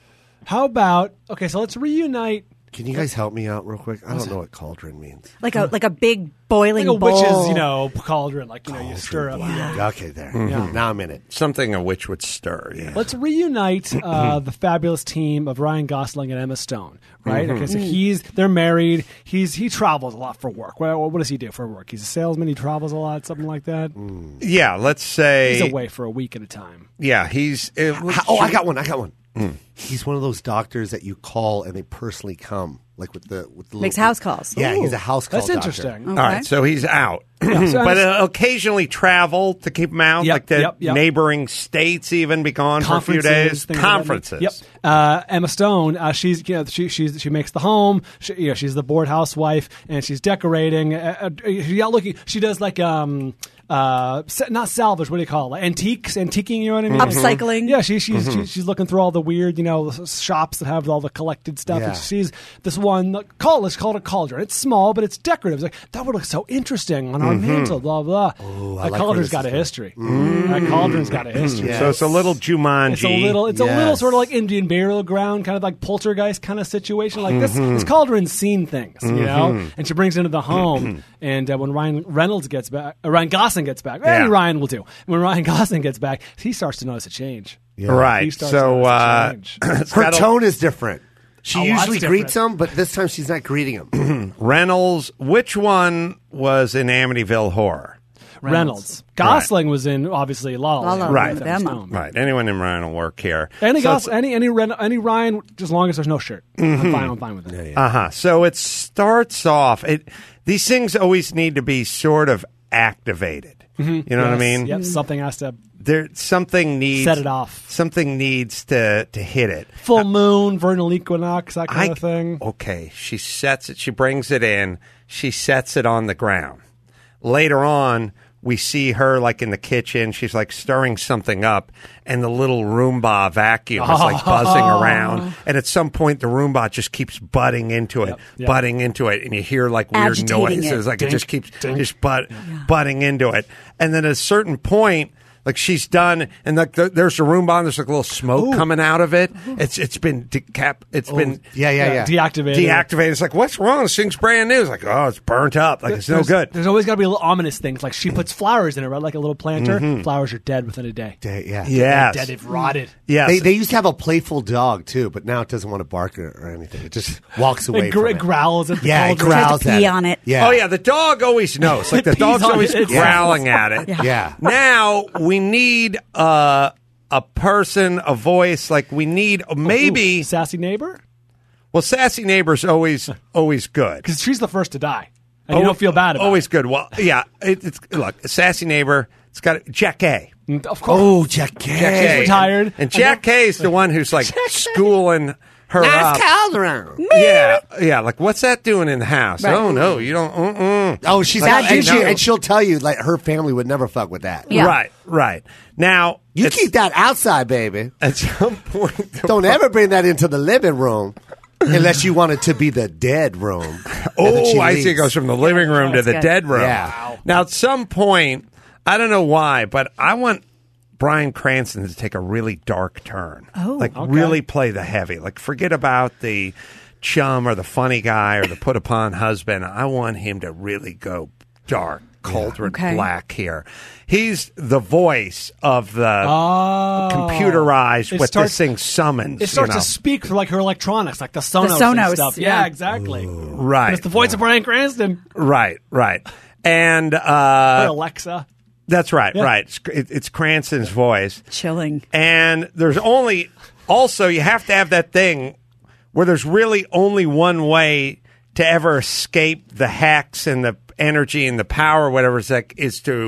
How about okay? So let's reunite. Can you guys help me out real quick? I don't know what cauldron means. Like a like a big boiling Like a bowl. witch's, you know, cauldron. Like you know, you stir up. Yeah. Okay, there. Now I'm in it. Something a witch would stir. Yeah. Let's reunite uh, the fabulous team of Ryan Gosling and Emma Stone. Right? Okay, so he's they're married. He's he travels a lot for work. What, what does he do for work? He's a salesman. He travels a lot, something like that. Yeah. Let's say. He's away for a week at a time. Yeah. He's. It, How- oh, I got one. I got one. He's one of those doctors that you call and they personally come, like with the with the Makes little- house calls. Yeah, Ooh, he's a house call. That's doctor. interesting. All right. So he's out, so but I'm- uh, occasionally travel to keep him out, Yep, like the yep, yep. neighboring states, even be gone for a few days. things like that. Conferences. Yep. Uh, Emma Stone, uh, she's you know she she's, she makes the home. She, you know, she's the bored housewife, and she's decorating. Uh, uh, she's out looking. She does like um uh sa- not salvage. What do you call it? Antiques, antiquing. You know what I mean? Upcycling. Yeah, she, she's she, she's looking through all the weird, you know, shops that have all the collected stuff. Yeah. And she sees this one call. Let's call it a cauldron. It's small, but it's decorative. It's like that would look so interesting on our mantle. Blah blah. I that like where cauldron's this got is a history. That cauldron's got a history. Yeah. So it's a little Jumanji. It's a little, it's a little Yes. sort of like Indian burial ground, kind of like poltergeist kind of situation. Like this, this cauldron's seen things, you know. And she brings it into the home, and uh, when Ryan Reynolds gets back, uh, Ryan Gosling gets back, Yeah. and Ryan will do. When Ryan Gosling gets back, he starts to notice a change. Yeah. Right. He starts So to uh, notice a change. it's Her got a- tone is different. She Oh, usually that's greets different. him, but this time she's not greeting him. Reynolds. Which one was in Amityville Horror? Reynolds. Gosling was in obviously La La La La Land. Right. with Them. Emma Stone. Right. Anyone in Ryan will work here. Any So Gos- any any Ren- any Ryan, just as long as there's no shirt, I'm fine. I'm fine with it. Uh huh. So it starts off. It these things always need to be sort of activated. You know what I Yes, mean? Yep. Something has to There something needs set it off. Something needs to to hit it. Full moon, vernal equinox, that kind I- of thing. Okay. She sets it. She brings it in. She sets it on the ground. Later on, we see her like in the kitchen. She's like stirring something up, and the little Roomba vacuum is like buzzing around. And at some point, the Roomba just keeps butting into it, yep. butting into it, and you hear like weird Agitating noises. it. Like it just keeps dink. just butt, butting into it. And then at a certain point, like she's done, and like the, there's the Roomba, and there's like a little smoke coming out of it. It's it's been decap. It's been Yeah, yeah, yeah. Deactivated. deactivated. It's like, what's wrong? This thing's brand new. It's like, oh, it's burnt up. Like, it's no there's, good. There's always got to be a little ominous things. Like she puts flowers in it, right? Like a little planter. Flowers are dead within a day. Day- yeah. Mm-hmm. Yes. Dead, they've rotted. Yes. They, they used to have a playful dog too, but now it doesn't want to bark or, or anything. It just walks away It, gr- from it it. growls at the Yeah, it cauldron. Tries to growls at pee it. on it. Yeah. Oh, yeah. The dog always knows. Like, the It dog's pees on always it. It's- growling at it. Yeah. Now, we need uh, a person, a voice. Like, we need maybe. Ooh, sassy neighbor? Well, Sassy Neighbor's always, always good. Because she's the first to die. And you don't feel bad about Always it. good. Well, yeah. It, it's Look, Sassy Neighbor, it's got Jack A. Mm, Of course. Oh, Jack K. Jack A. retired. And Jack K is the one who's like schooling her up. Cauldron. Yeah, yeah. Like, what's that doing in the house? Right. Oh no, you don't. Mm-mm. Oh, she's Bad and, she, juju. and she'll tell you like her family would never fuck with that. Yeah. Right, right. Now, You it's- keep that outside, baby. at some point. the- Don't ever bring that into the living room unless you want it to be the dead room. And then she Oh, I see. It leaves. goes from the living room to That's the good. dead room. Yeah. Wow. Now, at some point, I don't know why, but I want Bryan Cranston to take a really dark turn. Oh. like Okay. really play the heavy. Like, forget about the chum or the funny guy or the put upon husband. I want him to really go dark, cauldron Okay. black here. He's the voice of the Oh. computerized It what starts- this thing summons. It starts you know. to speak through like her electronics, like the Sonos, Sonos, and stuff. Yeah, yeah. exactly. Right. And it's the voice of Bryan Cranston. Right, right. And Or uh, Alexa. that's right, Yeah. right. It's, it, it's Cranston's voice. Chilling. And there's only, also, you have to have that thing where there's really only one way to ever escape the hacks and the energy and the power, whatever it's like, is to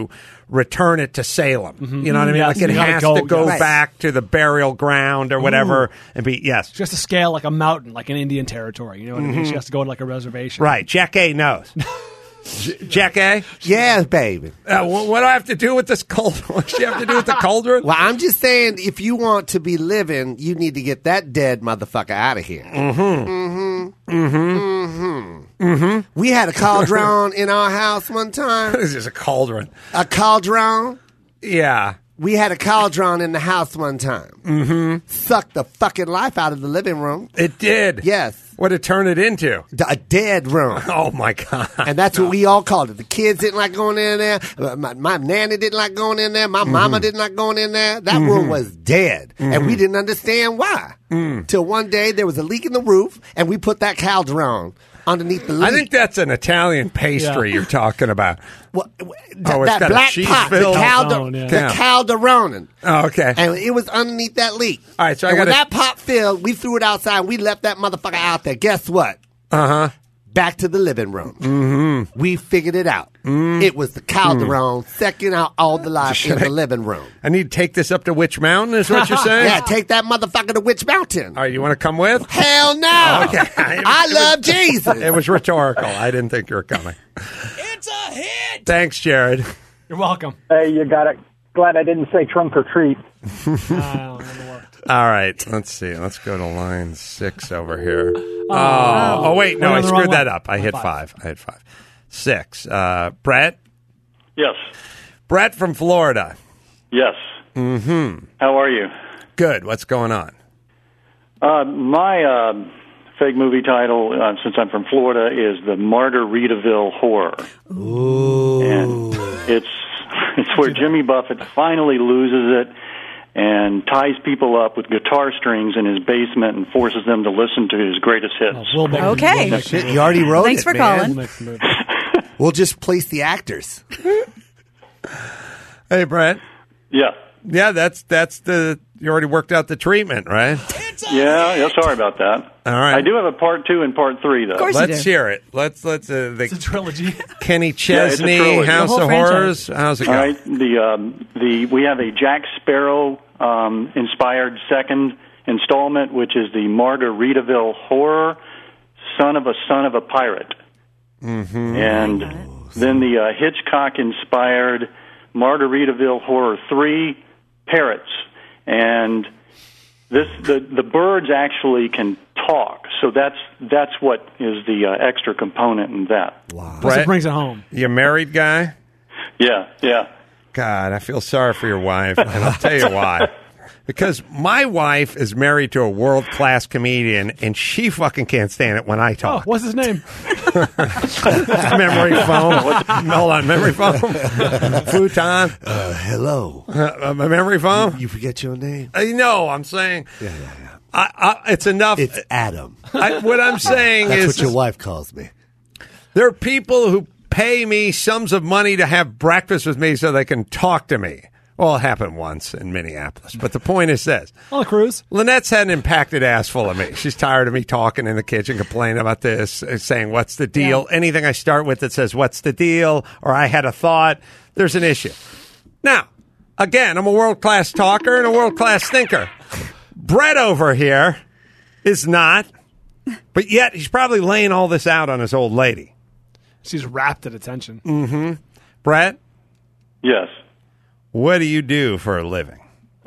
return it to Salem. You know what I mean? Yes, like it you gotta has go- to go yes. back to the burial ground or whatever and be, yes. She has to scale like a mountain, like an Indian territory. You know what I mean? She has to go to like a reservation. Right. Jack A knows. J- Jack A? Yeah, baby. Uh, wh- what do I have to do with this cauldron? What does she have to do with the cauldron? Well, I'm just saying, if you want to be living, you need to get that dead motherfucker out of here. Mm-hmm. Mm-hmm. Mm-hmm. Mm-hmm. We had a cauldron in our house one time. This is a cauldron. A cauldron? Yeah. We had a cauldron in the house one time. Mm-hmm. Sucked the fucking life out of the living room. It did. Yes. What did it turn it into? D- A dead room. Oh, my God. And that's what we all called it. The kids didn't like going in there. Uh, My, my nanny didn't like going in there. My mama didn't like going in there. That room was dead. And we didn't understand why. Till one day there was a leak in the roof, and we put that cauldron underneath the leak. I think that's an Italian pastry Yeah. you're talking about. Well, th- Oh, it's that got a black cheese pot, the, filled- calder, Calzone, yeah. the Yeah. calderonin. Oh, okay. And it was underneath that leak. All right, so I and when gotta- that pot filled, we threw it outside. We left that motherfucker out there. Guess what? Uh-huh. Back to the living room. Mm-hmm. We figured it out. Mm. It was the calderon sucking out all the life in the living room. I need to take this up to Witch Mountain, is what you're saying? Yeah, take that motherfucker to Witch Mountain. All right, you want to come with? Hell no. Okay. I love Jesus. It was rhetorical. I didn't think you were coming. It's a hit! Thanks, Jared. You're welcome. Hey, you got it. Glad I didn't say trunk or treat. Uh, never worked. All right, let's see. Let's go to line six over here. Oh, oh wait, no, Went I on the wrong screwed that one. up. I Oh, hit five. five. I hit five. Six. Uh, Brett? Yes. Brett from Florida. Yes. Mm-hmm. How are you? Good. What's going on? Uh, my uh, fake movie title, uh, since I'm from Florida, is the Margaritaville Horror. Ooh. And it's it's where Jimmy Buffett finally loses it and ties people up with guitar strings in his basement and forces them to listen to his greatest hits. Oh, we'll make, Okay. we'll make- Shit, you already wrote Thanks it, for man. calling. we'll make the movie. We'll just place the actors. Hey, Brett. Yeah. Yeah, that's that's the you already worked out the treatment, right? Yeah, yeah, sorry about that. All right. I do have a part two and part three, though. course you Let's do. hear it. Let's let's uh, It's a the trilogy. Kenny Yeah, it's a Chesney trilogy. House The whole of franchise. Horrors. How's it All go? right, the um, the we have a Jack Sparrow um, inspired second installment, which is the Margaritaville Horror, Son of a Son of a Pirate, mm-hmm. and then the uh, Hitchcock inspired Margaritaville Horror three, Parrots, and this the the birds actually can talk, so that's that's what is the uh, extra component in that. Plus Brett, it brings it home. you a married guy? Yeah, yeah. God, I feel sorry for your wife, and I'll tell you why. Because my wife is married to a world class comedian, and she fucking can't stand it when I Oh, talk. what's his name? Memory foam. Hold on, memory foam. Futon. Uh, hello. Uh, my memory foam. You forget your name? I know. I'm saying. Yeah, yeah, yeah. I, I, it's enough. It's Adam. I, what I'm saying That's is, what your wife calls me. there are people who pay me sums of money to have breakfast with me so they can talk to me. Well, it happened once in Minneapolis. But the point is this. On a cruise. Lynette's had an impacted ass full of me. She's tired of me talking in the kitchen, complaining about this, uh, saying, what's the deal? Yeah. Anything I start with that says, what's the deal? Or I had a thought, there's an issue. Now, again, I'm a world-class talker and a world-class thinker. Brett over here is not, but yet he's probably laying all this out on his old lady. She's rapt at attention. Mm. Brett, Yes. what do you do for a living?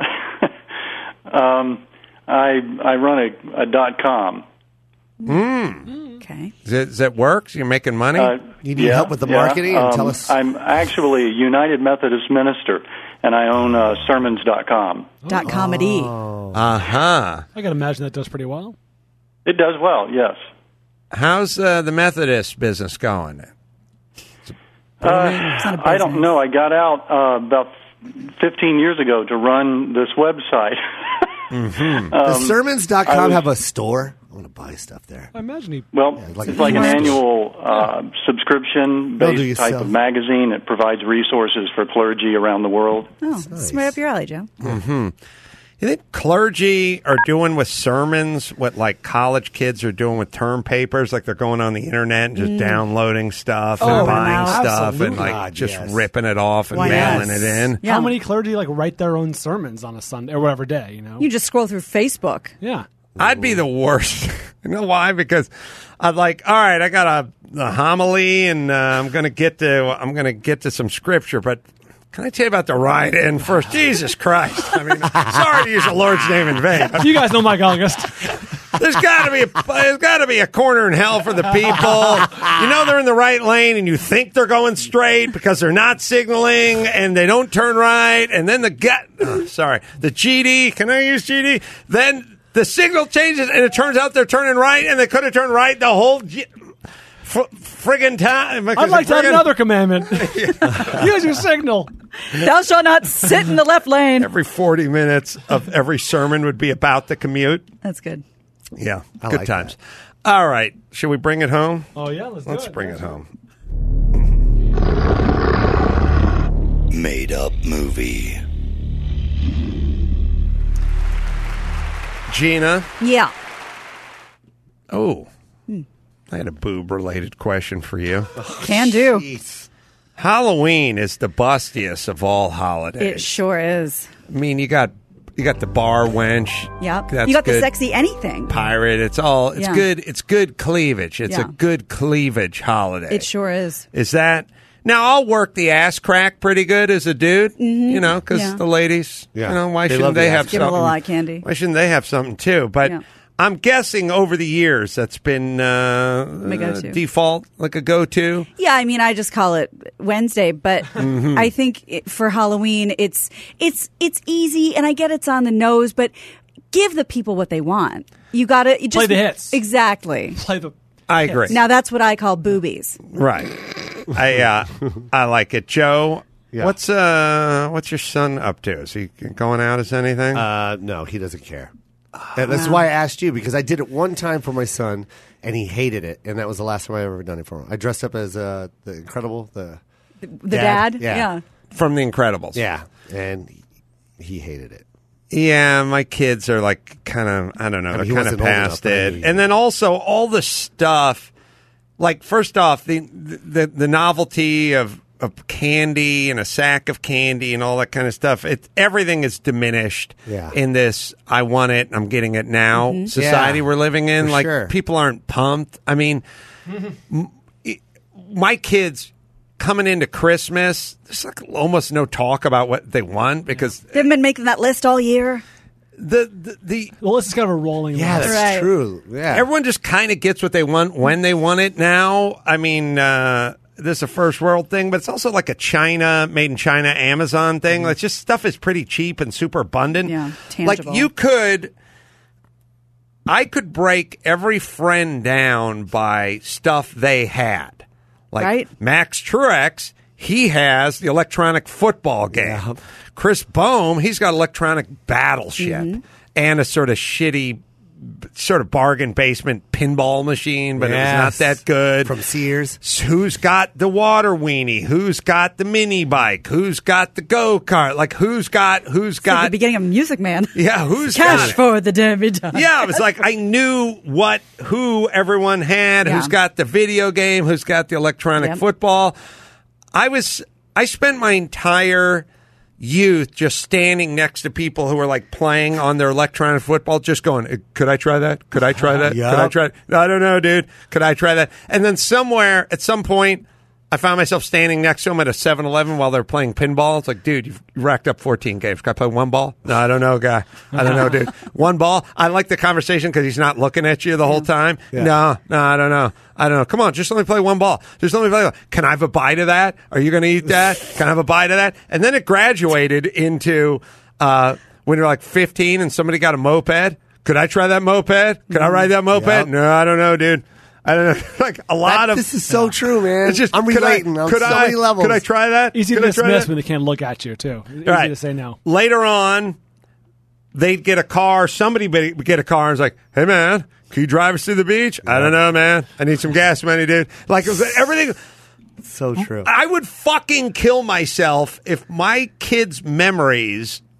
Um, I I run a, a dot com. Okay. Does it, does it work? You're making money? Uh, You need yeah, help with the yeah. marketing? And Um, tell us. I'm actually a United Methodist minister, and I own uh, sermons dot com. Dot comedy. Uh-huh. I can imagine that does pretty well. It does well, yes. How's uh, the Methodist business going? Uh, It's not a I don't business. know. I got out uh, about fifteen years ago to run this website. Does sermons dot com I was- have a store? I want to buy stuff there. I imagine he. Well, like it's a like an e-store. annual uh, They'll do subscription-based you type sell- of magazine. It provides resources for clergy around the world. Oh, it's right up your alley, Joe. You You think clergy are doing with sermons what like college kids are doing with term papers? Like they're going on the internet and just Mm. downloading stuff Oh, and buying wow. stuff and Absolutely. like God, just yes. ripping it off and Why mailing not? it in. Yeah. How many clergy like write their own sermons on a Sunday or whatever day? You know. You just scroll through Facebook. yeah. I'd be the worst. You know why? Because I'd like, all right, I got a, a homily and uh, I'm gonna get to I'm gonna get to some scripture, but. Can I tell you about the ride in first? Jesus Christ! I mean, sorry to use the Lord's name in vain. You guys know Mike August. There's got to be a, there's got to be a corner in hell for the people. You know they're in the right lane, and you think they're going straight because they're not signaling, and they don't turn right, and then the gut. Oh, sorry, the G D. Can I use G D? Then the signal changes, and it turns out they're turning right, and they could have turned right the whole. G- F- friggin' time. I'd like to have another commandment. Use your signal. Thou shalt not sit in the left lane. Every forty minutes of every sermon would be about the commute. That's good. Yeah, I good like times. All right, should we bring it home? Oh yeah, let's do Let's it. bring it home. Made up movie. Gina. Yeah. Oh, I had a boob-related question for you. Can do. Jeez. Halloween is the bustiest of all holidays. It sure is. I mean, you got you got the bar wench. Yep. That's You got the good. sexy anything. Pirate. It's all. It's Yeah. good. It's good cleavage. It's Yeah. a good cleavage holiday. It sure is. Is that now? I'll work the ass crack pretty good as a dude, you know, because Mm-hmm. Yeah. the ladies, Yeah. you know, why They shouldn't love the they ass have crack. Give 'em a something? little eye candy. Why shouldn't they have something too? But Yeah. I'm guessing over the years that's been uh, My go-to. uh, default, like a go-to. Yeah, I mean, I just call it Wednesday, but Mm-hmm. I think it, for Halloween, it's it's it's easy, and I get it's on the nose, but give the people what they want. You got to Play the hits. Exactly. Play the. I agree. Now that's what I call boobies. Right. I uh, I like it, Joe. Yeah. What's uh what's your son up to? Is he going out as anything? Uh, no, he doesn't care. And that's why I asked you, because I did it one time for my son, and he hated it, and that was the last time I ever done it for him. I dressed up as uh, the Incredible, the The dad, Yeah. yeah. From The Incredibles. yeah, and he hated it. Yeah, my kids are like kind of, I don't know, I mean, he they're kind of wasn't old past enough, it. but he- And then also all the stuff, like first off, the the, the novelty of, of candy and a sack of candy and all that kind of stuff. It everything is diminished Yeah. in this I want it, I'm getting it now society Yeah, we're living in. for Like sure. people aren't pumped. I mean, m- it- my kids coming into Christmas, there's like almost no talk about what they want because They've been making that list all year. the the, the Well, this is kind of a rolling. Yeah, list. that's Right. true. Yeah, everyone just kind of gets what they want when they want it now. I mean, uh, this is a first world thing, but it's also like a China, made in China Amazon thing. It's just stuff is pretty cheap and super abundant. Yeah, like tangible. you could, I could break every friend down by stuff they had. Like Right. Max Truex, he has the electronic football game. Chris Bohm, he's got electronic battleship Mm-hmm. and a sort of shitty, sort of bargain basement pinball machine, but Yes. it was not that good. from Sears. So who's got the water weenie? Who's got the mini bike? Who's got the go kart? Like who's got who's It's like the got beginning of Music Man. yeah? Who's Cash got it? for the damage. Yeah, it was like I knew what who everyone had. Yeah. Who's got the video game? Who's got the electronic Yep. football? I was I spent my entire youth just standing next to people who were like playing on their electronic football, just going, "Uh, could I try that? Could I try that? Could I Yup. try it? I don't know, dude. Could I try that?" And then somewhere at some point, I found myself standing next to him at a seven eleven while they're playing pinball. It's like, dude, you've racked up fourteen games. Can I play one ball? No, I don't know, guy. I don't know, dude. One ball? I like the conversation because he's not looking at you the whole time. Yeah. No, no, I don't know. I don't know. Come on, just let me play one ball. Just let me play. Can I have a bite of that? Are you going to eat that? Can I have a bite of that? And then it graduated into uh, when you're like fifteen and somebody got a moped. Could I try that moped? Could I ride that moped? Yep. No, I don't know, dude. I don't know. Like a lot That- of this is so true, man. it's just I'm could I- relating on could so I, many levels. Could I try that? Easy Could to I try dismiss that? when they can't look at you too. Easy Right. to say no. Later on, they'd get a car. Somebody would get a car and was like, "Hey, man, can you drive us to the beach?" I don't know, man. I need some gas money, dude. Like it was everything. So true. I would fucking kill myself if my kids' memories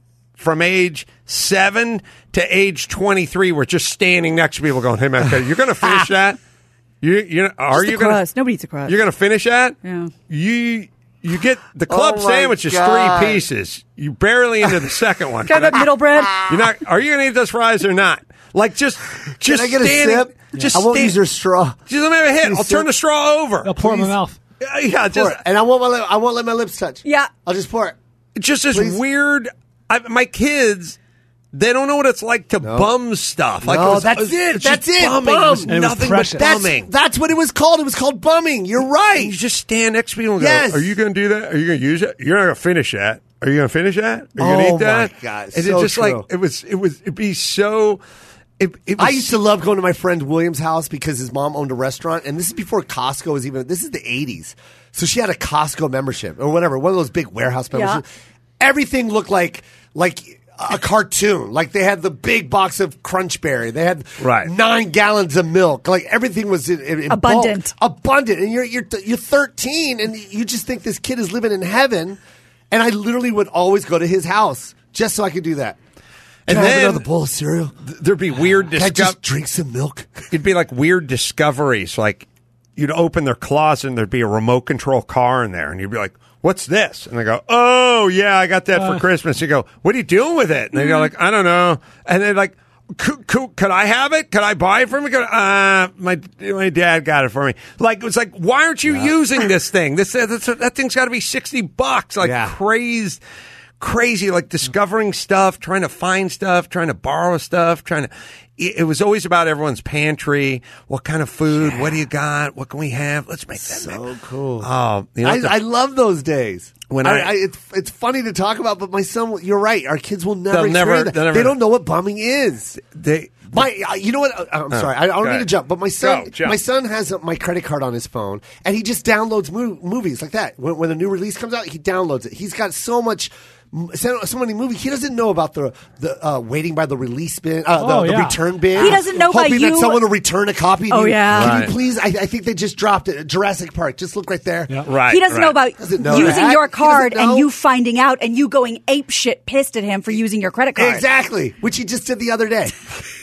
from age seven to age twenty-three were just standing next to people going, hey, man, okay, you're going to finish that? You, you Are Just you a going crust. Nobody eats a crust. You're going to finish that? Yeah. You... You get the club Oh, my sandwich is God. three pieces. You barely into the second one. Got that middle bread? You're not. Are you going to eat those fries or not? Like just, just Can I get a standing, sip? Just I won't stand- use your straw. Just let me have a hit. Please I'll turn sip. the straw over. I'll pour it in my Please. mouth. Yeah, yeah, Pour just it. And I won't, let, I won't let my lips touch. Yeah. I'll just pour it. just this Please. weird. I, my kids, they don't know what it's like to bum stuff. Like No, it was, that's it. was it. just That's it. Bumming. Bum. It was And it was nothing but precious. That's, bumming. that's what it was called. It was called bumming. You're right. You just stand next to people and go, Yes. are you going to do that? Are you going to use it? You're not going to finish that. Are you going to finish that? Are you going to Oh, eat that? my God. And So it's just true. like, it was, it was, it'd be so, it, it was, I used to love going to my friend William's house because his mom owned a restaurant, and this is before Costco was even. This is the eighties, so she had a Costco membership or whatever, one of those big warehouse memberships. Everything looked like like a cartoon. Like they had the big box of Crunch Berry, they had Right. nine gallons of milk. Like everything was in, in, in Abundant. bulk. abundant. And you're you're you're thirteen, and you just think this kid is living in heaven. And I literally would always go to his house just so I could do that. And Can I have then- another bowl of cereal? there'd be weird Can I discoveries. just drink some milk? It'd be like weird discoveries. Like you'd open their closet and there'd be a remote control car in there, and you'd be like, "What's this?" And they go, "Oh yeah, I got that for Christmas." You go, "What are you doing with it?" And they go, "Like I don't know." And they're like, "Could, could, could I have it? Could I buy it from you?" Go, uh, my my dad got it for me. Like it was like, why aren't you using this thing? This uh, that's, that thing's got to be sixty bucks. Like Yeah. crazed. Crazy, like discovering stuff, trying to find stuff, trying to borrow stuff, trying to. It, it was always about everyone's pantry. What kind of food? What do you got? What can we have? Let's make that. So cool. Oh, you know, I, the- I love those days. When I, I- I, it's it's funny to talk about, but my son, you're right. Our kids will never They'll experience never- that. they'll never- They don't know what bumming is. they. My, uh, you know what? Uh, I'm sorry. I, I don't go mean to ahead. jump, but my son, Go, jump. my son has uh, my credit card on his phone, and he just downloads mo- movies like that. When, when a new release comes out, he downloads it. He's got so much. So so many movies. He doesn't know about the the uh, waiting by the release bin, uh, the, Oh, the yeah. return bin. He doesn't know about hoping you- that someone will return a copy. Oh, Can you- yeah. Can Right. you please? I, I think they just dropped it. Jurassic Park. Just look right there. Yeah. Right. He doesn't right. know about Doesn't know using that. your He card doesn't know. and you finding out and you going ape shit pissed at him for using your credit card. Exactly, which he just did the other day.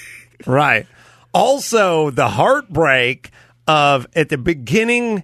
Right. Also, the heartbreak of at the beginning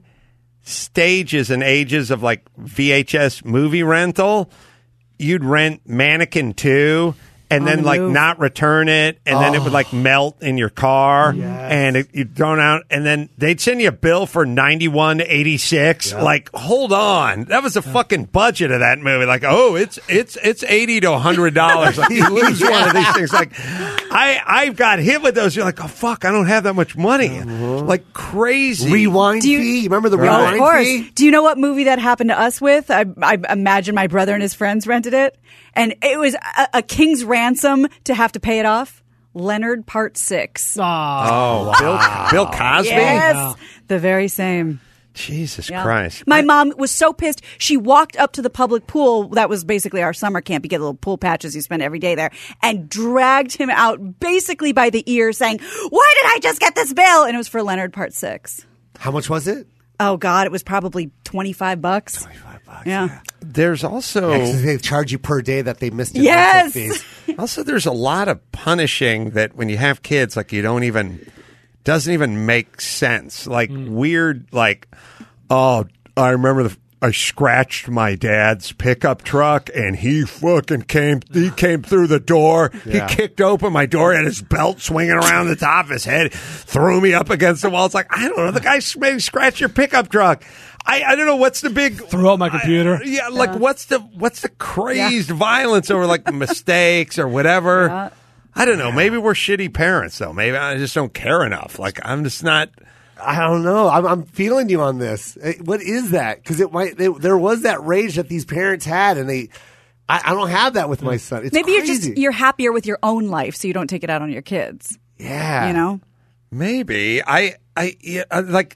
stages and ages of like V H S movie rental, you'd rent Mannequin two and On then the like move. not return it, and then it would like melt in your car, and it, you'd thrown out, and then they'd send you a bill for ninety one eighty six. Like, hold on, that was the fucking budget of that movie. Like, oh, it's it's it's eighty to a hundred dollars. Like, you lose one of these things. Like, I I got hit with those. You're like, oh fuck, I don't have that much money. Like crazy. Rewind Do you- fee. You remember the Right. Oh, rewind of course. fee? Do you know what movie that happened to us with? I, I imagine my brother and his friends rented it, and it was a, a king's ransom to have to pay it off. Leonard Part Six. Oh, Bill Bill Cosby. Yes, the very same. Jesus Yeah. Christ. My mom was so pissed. She walked up to the public pool. That was basically our summer camp. You get little pool patches you spend every day there, and dragged him out basically by the ear, saying, "Why did I just get this bill?" And it was for Leonard Part Six. How much was it? Oh God, it was probably twenty-five bucks. Twenty-five bucks. Yeah. There's also Yeah, 'cause they charge you per day that they missed. in Yes. rental fees. also there's a lot of punishing that when you have kids, like you don't even doesn't even make sense. Like weird, like oh, I remember the. I scratched my dad's pickup truck, and he fucking came. He came through the door. Yeah. He kicked open my door, had his belt swinging around the top of his head, threw me up against the wall. It's like, I don't know. The guy maybe scratched your pickup truck. I, I don't know what's the big Threw out my computer. I- yeah, like what's the what's the crazed violence over like mistakes or whatever. Yeah. I don't know. Maybe we're shitty parents though. Maybe I just don't care enough. Like I'm just not. I don't know. I'm, I'm feeling you on this. Eh, What is that? Because it might. They, there was that rage that these parents had, and they. I, I don't have that with my son. It's Maybe crazy. you're just you're happier with your own life, so you don't take it out on your kids. yeah. You know. Maybe I I yeah, I- like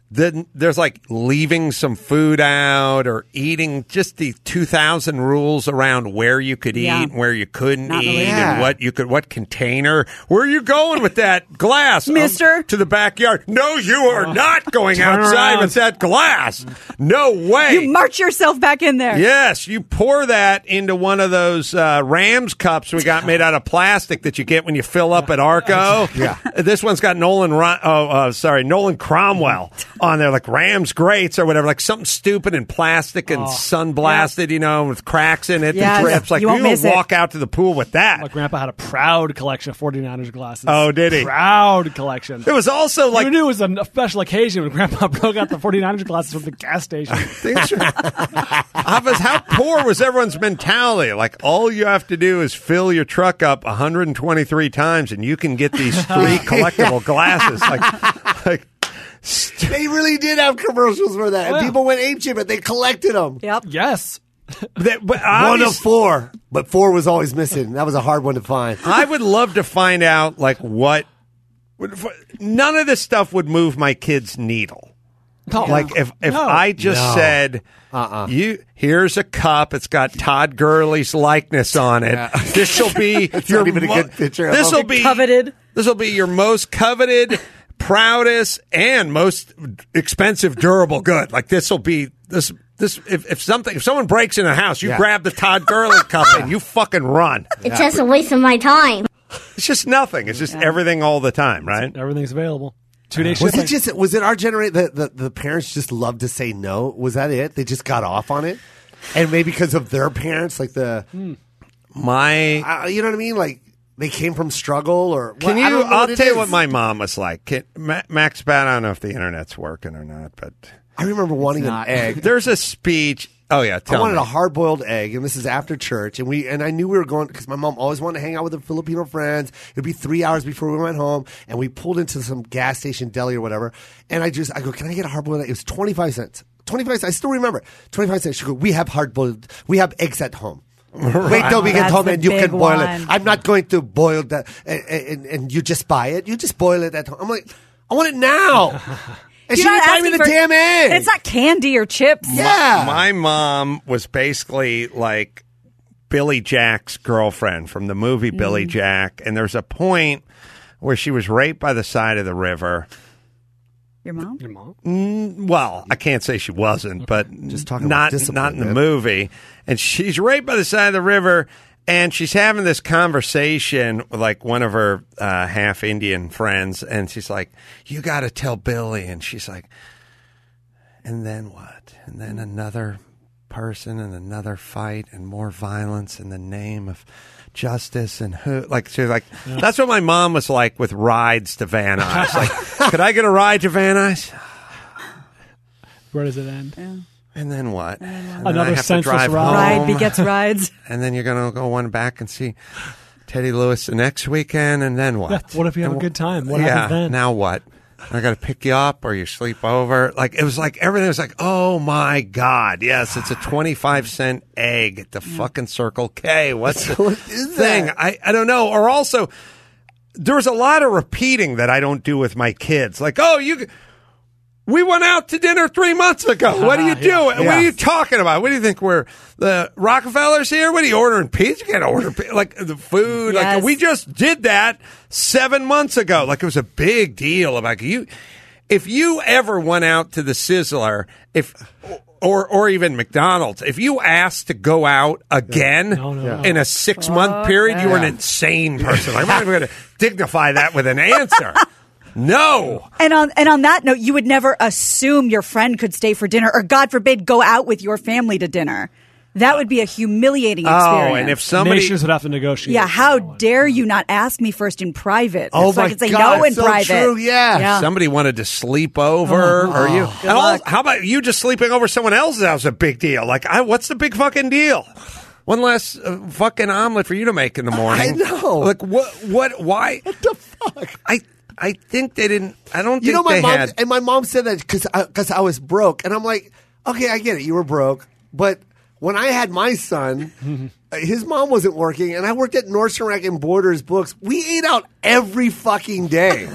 then there's like leaving some food out or eating, just the two thousand rules around where you could eat Yeah. and where you couldn't Not eat really. and Yeah. what you could, what container. Where are you going with that glass? Mister? Um, to the backyard. No, you are not going turn outside around. with that glass. No way. You march yourself back in there. Yes, you pour that into one of those uh, Rams cups we got made out of plastic that you get when you fill up at Arco. Yeah. This one's got Nolan, Ro- oh, uh, sorry, Nolan Cromwell on there, like Rams greats or whatever, like something stupid and plastic and sun blasted, you know, with cracks in it Yes. and drips. Like You you, won't don't miss it. walk out to the pool with that. My grandpa had a proud collection of forty-niners glasses. Oh, did he? Proud collection. It was also like you knew it was a special occasion when Grandpa broke out the forty-niners glasses from the gas station. Hafiz, how poor was everyone's mentality? Like, all you have to do is fill your truck up one hundred twenty-three times, and you can get these free collectible glasses. Like, like They really did have commercials for that. Oh, And yeah. people went apeshit, but they collected them. Yep. Yes. that, but One of obvious- four, but four was always missing. That was a hard one to find. I would love to find out, like, what. None of this stuff would move my kid's needle. No. Like if, if No. I just No. said, Uh-uh. "You here's a cup. It's got Todd Gurley's likeness on it. This will be your not even a good picture of This will him. be Coveted. This will be your most coveted, proudest, and most expensive durable good. Like this will be this." This if, if something if someone breaks in a house, you Yeah. grab the Todd Gurley cup and you fucking run. It's just a waste of my time. It's just nothing. It's just everything all the time, right? Everything's available. Two day Was shipping. it just? Was it our generation? The, the the parents just loved to say no. Was that it? They just got off on it, and maybe because of their parents, like the, My uh, you know what I mean? Like they came from struggle, or Can well, I you? don't know I'll what it tell you is. what my mom was like. Can, Ma- Max Bat, I don't know if the internet's working or not, but I remember wanting an not. egg. there's a speech. Oh yeah, I tell wanted me. a hard boiled egg, and this is after church, and we and I knew we were going because my mom always wanted to hang out with her Filipino friends. It'd be three hours before we went home, and we pulled into some gas station deli or whatever. And I just I go, can I get a hard boiled egg? It was twenty five cents. Twenty five cents. I still remember twenty five cents. She go, we have hard boiled. We have eggs at home. Wait till we get That's home the and you can big boil one. it. I'm not going to boil that, and, and, and you just buy it. You just boil it at home. I'm like, I want it now. And she You're didn't not buy me the asking for- damn egg. It's not candy or chips. Yeah. My mom was basically like Billy Jack's girlfriend from the movie Mm. Billy Jack, and there's a point where she was raped by the side of the river. Your mom? Your mom? Well, I can't say she wasn't, but Just talking not about discipline, not in the man. movie. And she's raped by the side of the river, and she's having this conversation with like one of her uh, half Indian friends, and she's like, "You got to tell Billy," and she's like, "And then what? And then another person, and another fight, and more violence in the name of." Justice and who like she's like that's what my mom was like with rides to Van Nuys. Like, could I get a ride to Van Nuys? Where does it end? And then what? And then Another I have to senseless drive ride. Ride home, begets rides. and then you're going to go one back and see Teddy Lewis the next weekend, and then what? Yeah, what if you have And a good time? What yeah, happens then? now what? I got to pick you up, or you sleep over. Like it was like everything was like, oh my god, yes, it's a twenty-five cent egg at the fucking Circle K. What's the What is thing? that? I I don't know. Or also, there was a lot of repeating that I don't do with my kids. Like, oh, you. We went out to dinner three months ago. What are you Yeah. doing? What Yeah. are you talking about? What do you think we're the Rockefellers here? What are you ordering pizza? You can't order pi- like the food. Yes. Like we just did that seven months ago. Like it was a big deal. About you, if you ever went out to the Sizzler, if or or even McDonald's, if you asked to go out again No, no, no. in a six month period, you were an yeah. insane person. Like, I'm not even going to dignify that with an answer. No. And on and on that note, you would never assume your friend could stay for dinner, or God forbid, go out with your family to dinner. That would be a humiliating experience. Oh, and if somebody Nations would have to negotiate. yeah, how dare you not ask me first in private? Oh so I my could say God, no in so private. true, yeah. yeah. somebody wanted to sleep over, or you. Good and all, luck. how about you just sleeping over someone else's house? A big deal. Like, I, what's the big fucking deal? One less uh, fucking omelet for you to make in the morning. I know. Like, what? What? Why? What the fuck? I I think they didn't. I don't You think know, my they mom had. and my mom said that because because I, I was broke, and I'm like, okay, I get it, you were broke, but when I had my son, his mom wasn't working, and I worked at Nordstrom Rack and Borders Books. We ate out every fucking day.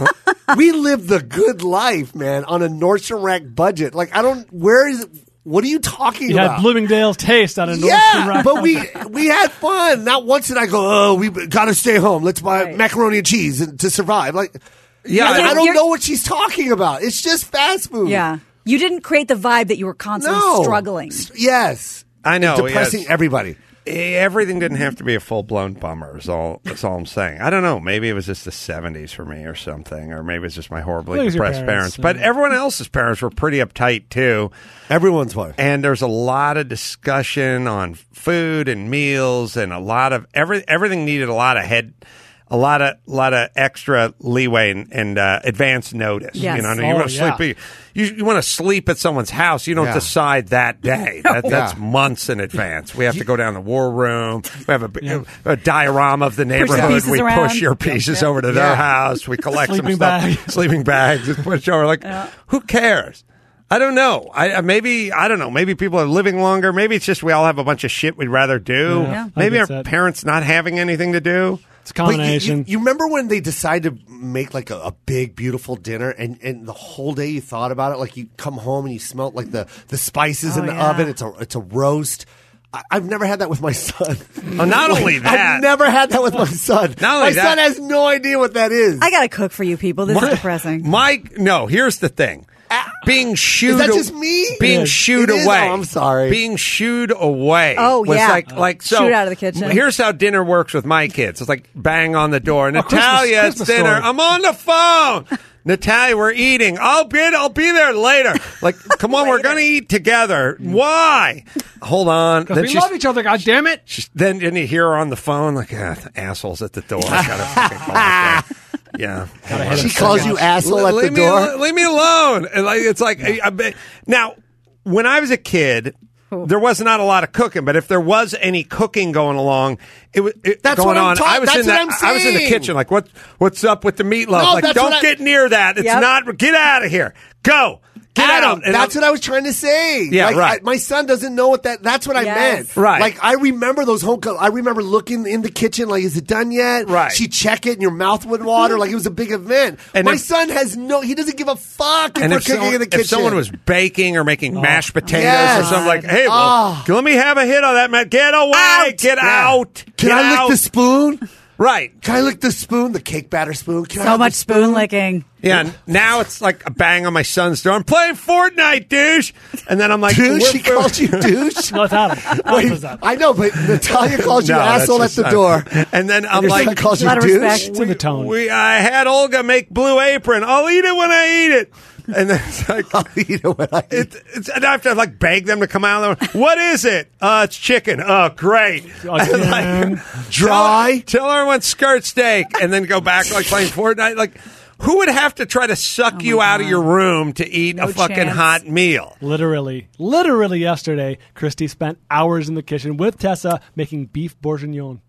we live the good life, man, on a Nordstrom Rack budget. Like, I don't, where is it? What are you talking You about? had Bloomingdale's taste on a Nordstrom Yeah, Rack. but we we had fun. Not once did I go, oh, we got to stay home. Let's buy Right. macaroni and cheese and- to survive. Like, Yeah, I, you're- I don't you're- know what she's talking about. It's just fast food. Yeah. You didn't create the vibe that you were constantly No. struggling. S- Yes. I know, Depressing yes. everybody. Everything didn't have to be a full blown bummer. Is all. That's all I'm saying. I don't know. Maybe it was just the seventies for me, or something, or maybe it's just my horribly Well, it was your depressed parents, parents. But yeah. everyone else's parents were pretty uptight too. Everyone's fun. And there's a lot of discussion on food and meals, and a lot of every everything needed a lot of head, a lot of lot of extra leeway and, and uh, advance notice. Yes. You know, you Oh, want to yeah. sleep. You, you want to sleep at someone's house. You don't Yeah. decide that day. That, that's Yeah. months in advance. We have to go down the war room. We have a, a diorama of the the neighborhood. pieces We around. push your pieces Yeah. over to their Yeah. house. We collect some Sleeping stuff, bag. sleeping bags, and push over. Like, who cares? I don't know. I I- maybe I don't know. Maybe people are living longer. Maybe it's just we all have a bunch of shit we'd rather do. Yeah, I Maybe our get that. parents not having anything to do. It's a But you- combination. You, you remember when they decided to make like a, a big, beautiful dinner, and, and the whole day you thought about it? Like you come home and you smelt like the, the spices Oh, in the yeah. oven. It's a it's a roast. I, I've never had that with my son. Oh, not only that- I've never had that with my son. Not only my that- son has no idea what that is. I got to cook for you people. This is depressing. Mike, no. Here's the thing. Being shooed. Is that a- just me? Being It is. shooed It is? away. Oh, I'm sorry. Being shooed away. Oh, was yeah. Like, like so. Shoot out of the kitchen. Here's how dinner works with my kids. It's like bang on the door. Christmas- Natalia, it's Christmas dinner. story. I'm on the phone. Natalia, we're eating. I'll be. I'll be there later. Like, come on, we're gonna eat together. Why? Hold on. Because we she's- love each other, God damn it! she's- then then you hear her on the phone like, ah, the asshole's at the door. I gotta fucking call her. Yeah. She calls you asshole at the leave me, door. al- leave me alone. And like it's like I, I bet- now, when I was a kid, there was not a lot of cooking. But if there was any cooking going along, it was it, That's going what I'm on. talk- I was that's in the, what I'm I was in the saying. kitchen. Like what? What's up with the meatloaf? No, like that's don't what I- get near that. It's Yep. not. Get out of here. Go. Get Adam, out. And that's I'm- what I was trying to say. Yeah, like, right. I, my son doesn't know what that. That's what I Yes. meant. Right. Like I remember those home. co- I remember looking in the kitchen. Like, is it done yet? Right. She'd check it, and your mouth would water. Like it was a big event. And my if- son has no. He doesn't give a fuck if And we're if, cooking someone, in the kitchen. if someone was baking or making mashed potatoes Yes. or something like, hey, well, Oh. let me have a hit on that, man. Get away. Out. Get Yeah. out. Can Get I out. lick the spoon? Right. Can I lick the spoon? The cake batter spoon. Can I So have the much spoon licking. Yeah, and now it's like a bang on my son's door. I'm playing Fortnite, douche. And then I'm like, Douche. we're- She called you douche. No, it's Adam. Adam Wait, does that. I know, but Natalia calls you No, that's asshole at just the not- door. And then I'm Your son like, calls A you lot of douche. respect. It's in the tone. we, I had Olga make Blue Apron. I'll eat it when I eat it. And then it's like, I'll eat it when I eat it, it's, and I have to like beg them to come out. What is it? Uh, it's chicken. Oh, great. Again. Dry. Tell her, tell her I want skirt steak, and then go back like playing Fortnite. Like, who would have to try to suck you out of your room to eat No a fucking chance. hot meal? Literally, literally yesterday, Christy spent hours in the kitchen with Tessa making beef bourguignon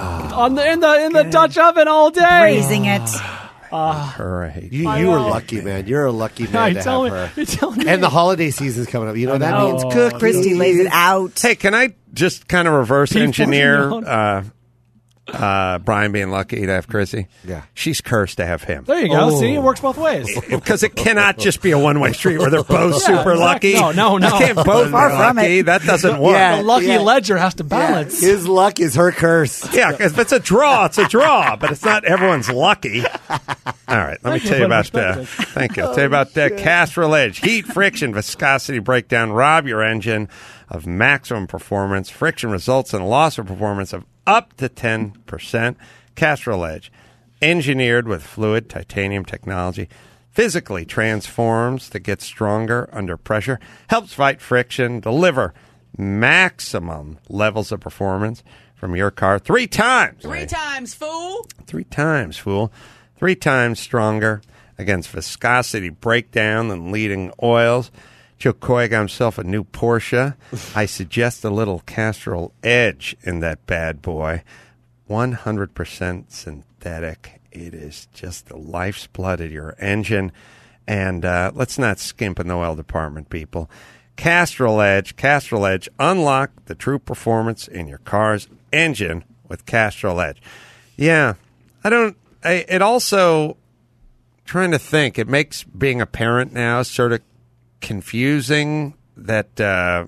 on the in the in the Dutch oven all day. Raising it. Great. You, you were lucky, man. You're a lucky I man to tell have me, her. you're telling me. And the holiday season's coming up. You know what that know. means Oh, cookies. Christy lays it out. Hey, can I just kind of reverse Beef engineer bourguignon. uh, uh, Brian being lucky to have Chrissy? Yeah. She's cursed to have him. There you go. Oh. See, it works both ways. Because it cannot just be a one-way street where they're both Yeah, super lucky. exactly. No, no, no. You can't both Far be from lucky. it. That doesn't work. Yeah. The lucky yeah. ledger has to balance. His luck is her curse. Yeah, because if it's a draw, it's a draw, but it's not everyone's lucky. All right, let me Thank you tell you for about the uh, perspective. thank you. I'll tell you about uh, Castrol Edge. Heat, friction, viscosity breakdown rob your engine of maximum performance. Friction results in a loss of performance of up to ten percent. Castrol Edge, engineered with fluid titanium technology, physically transforms to get stronger under pressure, helps fight friction, deliver maximum levels of performance from your car three times. Three times, fool. Three times, fool. Three times stronger against viscosity breakdown than leading oils. Joe Coy got himself a new Porsche. I suggest a little Castrol Edge in that bad boy. one hundred percent synthetic. It is just the life's blood of your engine. And uh, let's not skimp in the oil department, people. Castrol Edge. Castrol Edge. Unlock the true performance in your car's engine with Castrol Edge. Yeah, I don't. I, it also trying to think. It makes being a parent now sort of confusing that uh,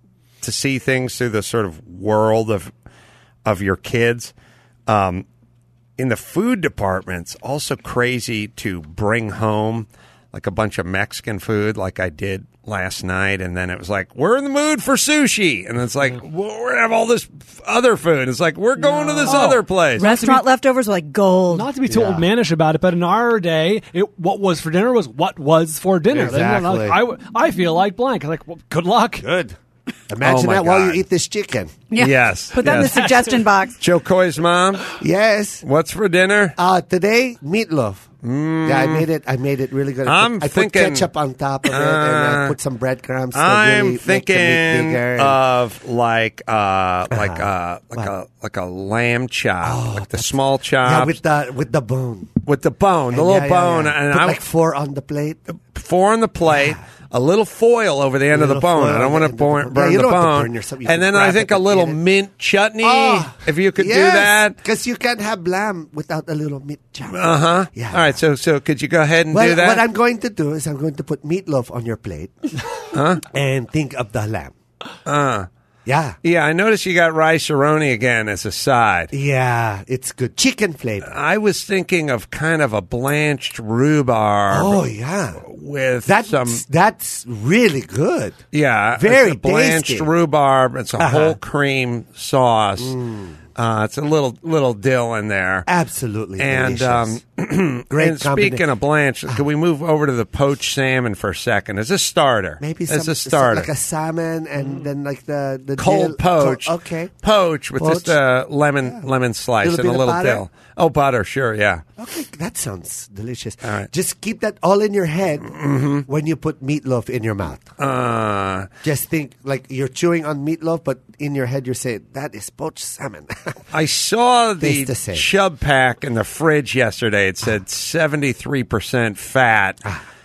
to see things through the sort of world of of your kids. Um, in the food department, it's also crazy to bring home like a bunch of Mexican food like I did last night, and then it was like, we're in the mood for sushi, and it's like, well, we're gonna have all this other food. It's like, we're going no. to this oh. other place. Restaurant be, leftovers are like gold. Not to be too yeah. old manish about it, but in our day, it, what was for dinner was what was for dinner. Exactly. Like, I, I feel like blank. I'm like, well, good luck. Good. Imagine oh that God. while you eat this chicken. Yeah. Yes. Put that yes. in the suggestion box. Joe Coy's mom. Yes. What's for dinner? Uh, today, meatloaf. Mm. Yeah, I made it. I made it really good. I I'm put, I thinking, put ketchup on top of it, uh, and I put some breadcrumbs. To I'm really thinking make the meat bigger and, of like, uh, like, Uh-huh. uh, like What? a like a lamb chop, Oh, like the that's- small chop yeah, with the with the bone, with the bone, the And little yeah, yeah, bone, yeah. and Put I like four on the plate. four on the plate. Yeah. A little foil over the end of the Little bone. foil I don't on want the to end of the burn, bone. burn Yeah, you the don't have to bone. burn yourself. You and can then I grab think it a and little eat it. mint chutney. Oh, if you could yes, do that. because you can't have lamb without a little meat chop. Uh huh. Yeah. All right. So so could you go ahead and Well, do that? what I'm going to do is I'm going to put meatloaf on your plate, huh? and think of the lamb. Uh. Yeah. Yeah, I noticed you got rice-a-roni again as a side. Yeah, it's good. Chicken flavor. I was thinking of kind of a blanched rhubarb. Oh, yeah. With That's, some, that's really good. yeah, very it's a blanched tasty. rhubarb. It's a Uh-huh. whole cream sauce. Uh, it's a little little dill in there. Absolutely And delicious. um, Great and speaking combination. of Blanche, can we move over to the poached salmon for a second? As a starter, Maybe as some, a starter, like a salmon, and then like the the cold dill- poach. cold- okay, poach with Poach. just a lemon Yeah. lemon slice Little and a bit of little butter? dill. Oh, butter, sure, yeah. okay, that sounds delicious. All right. Just keep that all in your head Mm-hmm. when you put meatloaf in your mouth. Uh, Just think like you're chewing on meatloaf, but in your head you're saying that is poached salmon. I saw the Tastes the same. chub pack in the fridge yesterday. It said seventy-three percent fat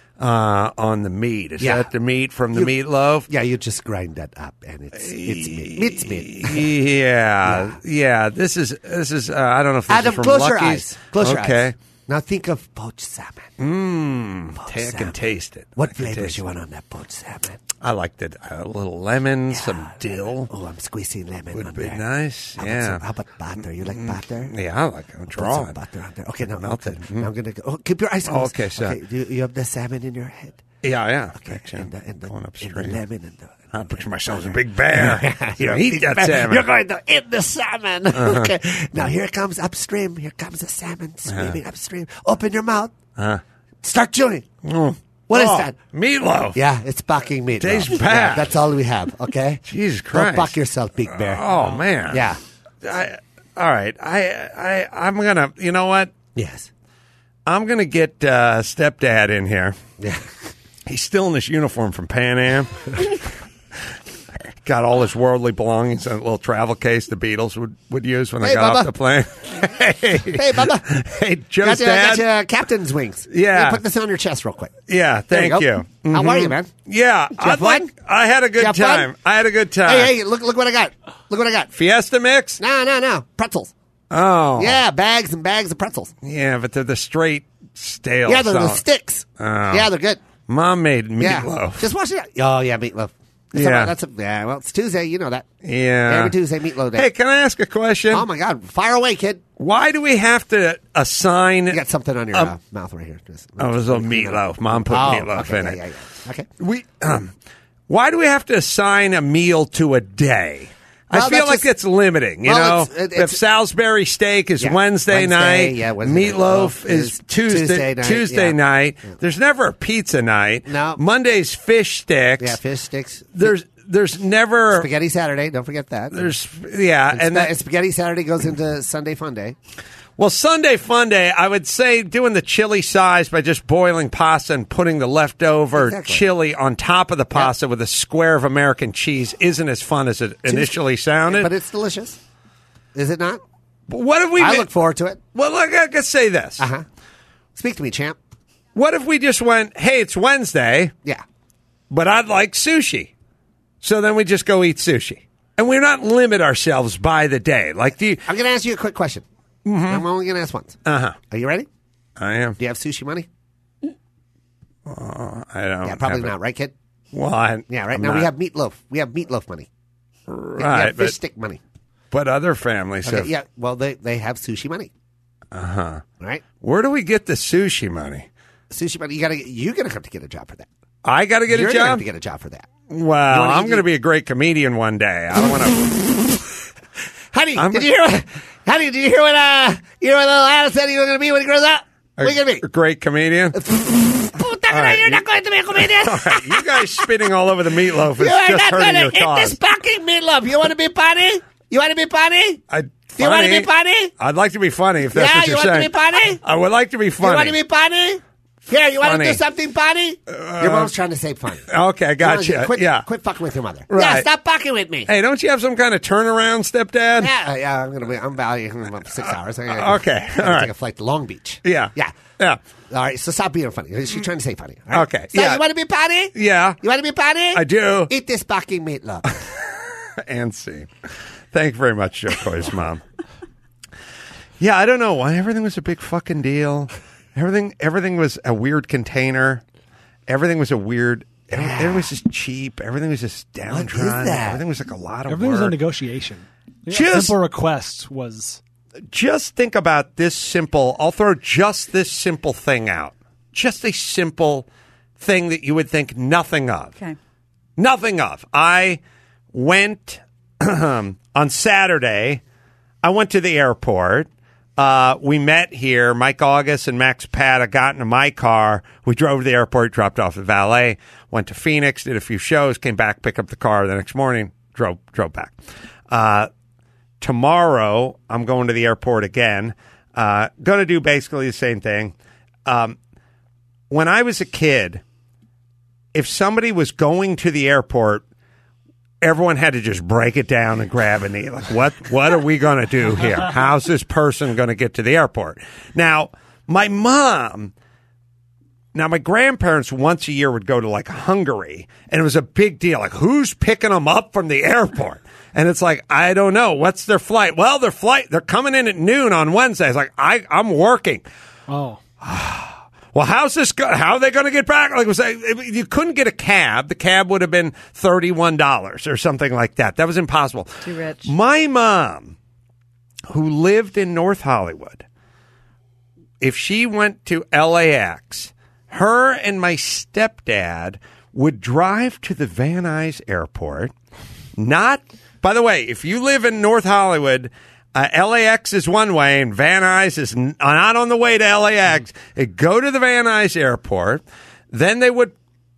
uh, on the meat. Is Yeah. that the meat from the You- meatloaf? Yeah, you just grind that up, and it's it's meat. Meat's meat. Yeah, yeah. This is this is. Uh, I don't know if this Adam, is from close your Lucky's. eyes. Close your okay. eyes. Now think of poached salmon. Mmm. Poached I can salmon. taste it. I What can flavors taste you it. want on that poached salmon? I liked it. A little lemon, some dill. Oh, I'm squeezing lemon Would on be there. nice, How yeah. About some, how about butter? You like butter? Yeah, I like it. Put Draw some it. butter on there. Okay, now Melted. okay. Mm. Now I'm gonna go. Oh, keep your eyes Oh, closed. okay, so- Okay, do you, you have the salmon in your head. Yeah, yeah. Okay, Gotcha. and the, and the, Going and upstream. the lemon and the. I picture myself as a big bear. you know, You're a eat big that bear. salmon. You're going to eat the salmon. Uh-huh. Okay. Now here it comes upstream. Here comes the salmon swimming upstream. Open your mouth. Uh-huh. Start chewing. Mm. What is Oh, that? Meatloaf. Yeah, it's packing meat. Tastes Yeah, bad. that's all we have. Okay. Jesus Don't Christ. pack yourself, big bear. Oh man. Yeah. I, all right. I I I'm gonna. You know what? Yes. I'm gonna get uh, stepdad in here. Yeah. He's still in this uniform from Pan Am. Got all his worldly belongings in a little travel case the Beatles would, would use when they Hey, got Bubba. off the plane. hey, Hey, Bubba. hey, Joe's Got your, dad. got your captain's wings. Yeah. Hey, put this on your chest real quick. Yeah, There thank you you. go. How are Mhm. you, man? Yeah, you I'd have like. fun? I had a good you have fun? time. I had a good time. Hey, hey, look, look what I got. Look what I got. Fiesta mix? No, no, no. Pretzels. Oh, Yeah, bags and bags of pretzels. yeah, but they're the straight stale. Yeah, they're the stuff. sticks. Oh. Yeah, they're good. Mom made Yeah. meatloaf. Just wash it out. Oh, yeah, meatloaf. That's Yeah. a, that's a, yeah, well, it's Tuesday. You know that. Yeah. Every Tuesday, meatloaf day. Hey, can I ask a question? Oh, my God. Fire away, kid. Why do we have to assign? You got something on your Um, uh, mouth right here. Just, Oh, it was a meatloaf. Mom put Oh, meatloaf okay, in yeah, it. yeah, yeah. Okay. We. Um, why do we have to assign a meal to a day? I Well, feel that's like just- it's limiting. You well, know, it's- it- if it's- Salisbury steak is Yeah. Wednesday, Wednesday, night, yeah, Wednesday night. meatloaf Oh, is is Tuesday Tuesday night, Tuesday yeah. night. There's never a pizza night. No. Monday's fish sticks. Yeah, fish sticks. There's there's never Spaghetti Saturday. Don't forget that. there's yeah and, and spa- that- Spaghetti Saturday goes into Sunday Fun Day. well, Sunday Fun Day, I would say doing the chili size by just boiling pasta and putting the leftover Exactly. chili on top of the pasta with a square of American cheese isn't as fun as it initially sounded. But it's delicious. Is it not? But what if we? I did- look forward to it. well, look, I could say this. Uh huh. Speak to me, champ. What if we just went, hey, it's Wednesday, Yeah. but I'd like sushi. So then we just go eat sushi. And we're not limit ourselves by the day. Like, do you... I'm going to ask you a quick question. I'm only going to ask once. Uh-huh. Are you ready? I am. Do you have sushi money? Uh, I don't. Yeah, probably have it. not, right, kid? Well, I, Yeah, right I'm now not, we have meatloaf. We have meatloaf money. right, we have fish but, stick money. but other families Okay, have. yeah, well, they, they have sushi money. Uh huh. Right? Where do we get the sushi money? Sushi money, you gotta, you're going to have to get a job for that. I got to get you're a gonna have job. to get a job for that. Well, wanna I'm eat- going to be a great comedian one day. I don't want to. Honey, I'm- did you hear what, honey, did you hear what, uh, you know what little Adam said he was going to be when he grows up? What are you going to A great comedian. be? Puta, right, you're you- not going to be a comedian. All right, you guys spitting all over the meatloaf is You are just not hurting going to your hit cause. this fucking meatloaf. You want to be funny? You want to be funny? I, You want to funny? be funny? I'd like to be funny if that's Yeah, what you you're want to saying. be funny? I would like to be funny. You want to be funny? Here, you want Funny. to do something funny? your mom's trying to say funny. Okay, gotcha. Quit, Yeah. quit fucking with your mother. Right. Yeah, stop fucking with me. Hey, don't you have some kind of turnaround, stepdad? Yeah, yeah, I'm gonna be. I'm about about six hours. I gotta, Uh, okay, I gotta all right. take a flight to Long Beach. Yeah. yeah, Yeah. All right, so stop being funny. She's trying to say funny. all right? Okay, So yeah. you want to be funny? Yeah. You want to be funny? I do. Eat this fucking meatloaf. And see. Thank you very much, Joe Coy's mom. Yeah, I don't know why everything was a big fucking deal. Everything, everything was a weird container. Everything was a weird. Everything, everything was just cheap. Everything was just downtrodden. that? Everything was like a lot of Everything was work. a negotiation. Yeah, Just- simple request was Just think about this simple. I'll throw just this simple thing out. Just a simple thing that you would think nothing of. Okay. Nothing of. I went on Saturday. I went to the airport. Uh, we met here. Mike August and Max Pata got into my car. We drove to the airport, dropped off the valet, went to Phoenix, did a few shows, came back, picked up the car the next morning, drove drove back. Uh, tomorrow, I'm going to the airport again. Uh, going to do basically the same thing. Um, when I was a kid, if somebody was going to the airport, everyone had to just break it down and grab a knee. Like, what, what are we going to do here? How's this person going to get to the airport? Now, my mom, now my grandparents once a year would go to like Hungary, and it was a big deal. Like, who's picking them up from the airport? And it's like, I don't know. What's their flight? Well, their flight, they're coming in at noon on Wednesday. It's like, I, I'm working. oh. Well, how's this go? How are they going to get back? Like, it was like, you couldn't get a cab. The cab would have been thirty-one dollars or something like that. That was impossible. Too rich. My mom, who lived in North Hollywood, if she went to L A X, her and my stepdad would drive to the Van Nuys Airport. Not, by the way, if you live in North Hollywood, Uh, L A X is one way, and Van Nuys is n- not on the way to L A X. They go to the Van Nuys Airport, then they would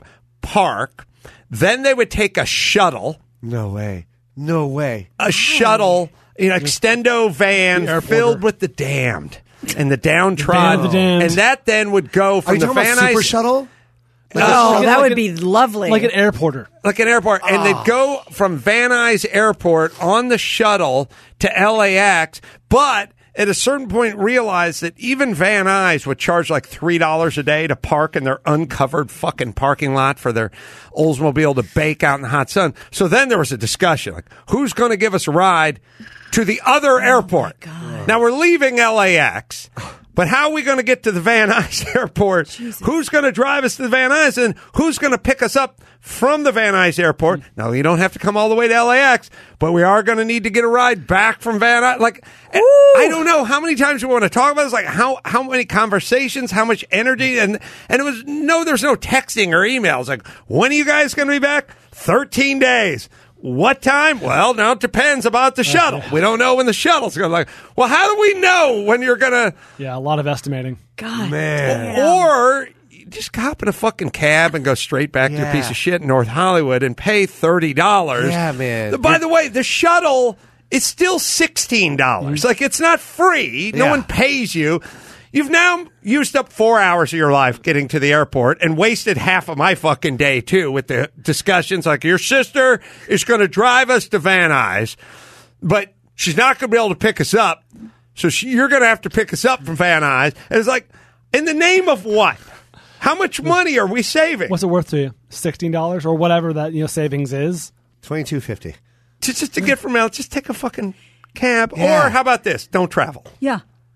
park, then they would take a shuttle, No way. No way. a shuttle, you know, extendo van filled with the damned and the downtrodden, The damned. and that then would go Are from you the talking Van about Super Nuys Shuttle? Oh, that like would a- be lovely. Like an airporter. like an airport, and they'd go from Van Nuys Airport on the shuttle to L A X, but at a certain point realized that even Van Nuys would charge like three dollars a day to park in their uncovered fucking parking lot for their Oldsmobile to bake out in the hot sun. So then there was a discussion, like, who's going to give us a ride to the other airport? Now we're leaving L A X. But how are we going to get to the Van Nuys Airport? Who's going to drive us to the Van Nuys, and who's going to pick us up from the Van Nuys Airport? Now, you don't have to come all the way to L A X, but we are going to need to get a ride back from Van Nuys. Like, I don't know how many times we want to talk about this. Like, how how many conversations, how much energy, and and it was no, there's no texting or emails. Like, when are you guys going to be back? Thirteen days. What time? Well, now it depends about the shuttle. We don't know when the shuttle's going to like. Well, how do we know when you're going to? Yeah, a lot of estimating. God, Man. damn. Or you just hop in a fucking cab and go straight back to your Yeah. piece of shit in North Hollywood and pay thirty dollars. Yeah, man. By the way, the shuttle is still sixteen dollars. Like, it's not free. No Yeah. one pays you. You've now used up four hours of your life getting to the airport and wasted half of my fucking day, too, with the discussions like your sister is going to drive us to Van Nuys, but she's not going to be able to pick us up. So she, you're going to have to pick us up from Van Nuys. And it's like, in the name of what? How much money are we saving? What's it worth to you? Sixteen dollars or whatever that you know savings is. Twenty-two fifty. Just, just to get from out, just take a fucking cab. Yeah. Or how about this? Don't travel. Yeah.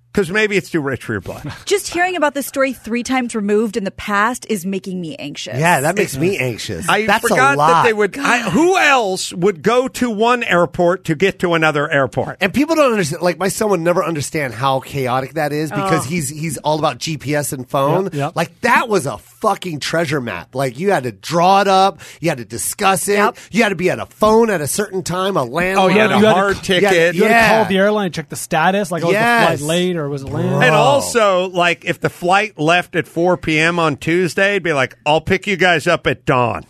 Because maybe it's too rich for your blood. Just hearing about this story three times removed in the past is making me anxious. Yeah, that makes me anxious. I That's forgot a lot. that they would. I, who else would go to one airport to get to another airport? And people don't understand. Like my son would never understand how chaotic that is because Oh. he's he's all about G P S and phone. Yep, yep. Like that was a fucking treasure map. Like you had to draw it up, you had to discuss it, Yep. you had to be at a phone at a certain time, a landline. Oh, you had a You had to- hard you ticket. You had Yeah. to call the airline and check the status, like, oh, Yes. was the flight late or was it landed? And Oh. also, like, if the flight left at four p.m. on Tuesday, it'd be like, I'll pick you guys up at dawn.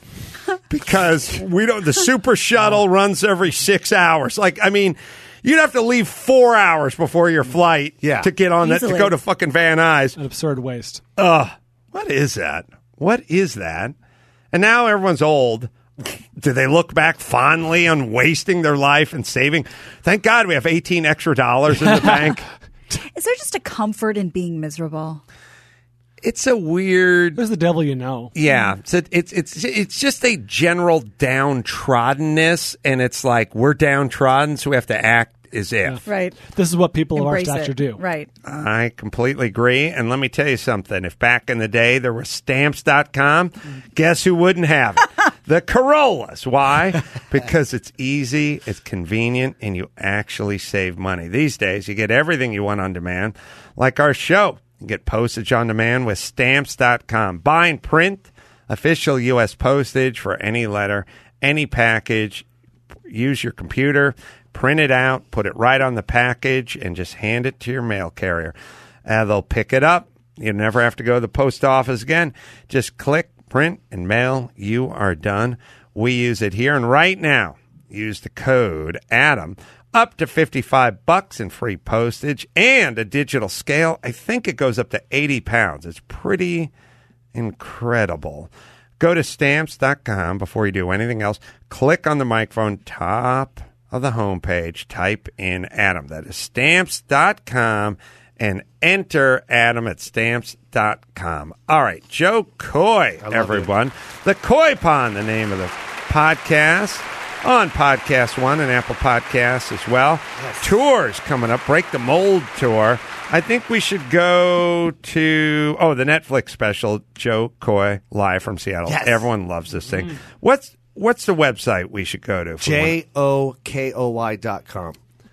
Because we don't, the super shuttle runs every six hours. Like, I mean, you'd have to leave four hours before your flight Yeah. to get on that, to Easily. go to fucking Van Nuys. An absurd waste. Ugh, what is that? What is that? And now everyone's old. Do they look back fondly on wasting their life and saving? Thank God we have eighteen extra dollars in the bank. Is there just a comfort in being miserable? It's a weird. There's the devil you know. Yeah, it's a, it's it's it's just a general downtroddenness, and it's like we're downtrodden, so we have to act as if. Right. This is what people Embrace of our stature it. do. Right. I completely agree, and let me tell you something. If back in the day there was stamps dot com, guess who wouldn't have it? The Corollas. Why? Because it's easy, it's convenient, and you actually save money. These days, you get everything you want on demand, like our show. You get postage on demand with stamps dot com. Buy and print official U S postage for any letter, any package. Use your computer, print it out, put it right on the package, and just hand it to your mail carrier. Uh, they'll pick it up. You never have to go to the post office again. Just click, print, and mail. You are done. We use it here. And right now, use the code ADAM. Up to fifty-five bucks in free postage and a digital scale. I think it goes up to eighty pounds. It's pretty incredible. Go to stamps dot com before you do anything else. Click on the microphone, top of the homepage. Type in Adam. That is stamps dot com and enter Adam at stamps dot com. All right, Joe Coy, everyone. The Koi Pond, the name of the podcast. On Podcast One and Apple Podcasts as well. Yes. Tours coming up. Break the Mold tour. I think we should go to, oh, the Netflix special, Joe Coy, live from Seattle. Yes. Everyone loves this thing. Mm. What's what's the website we should go to? J O K O Y dot com.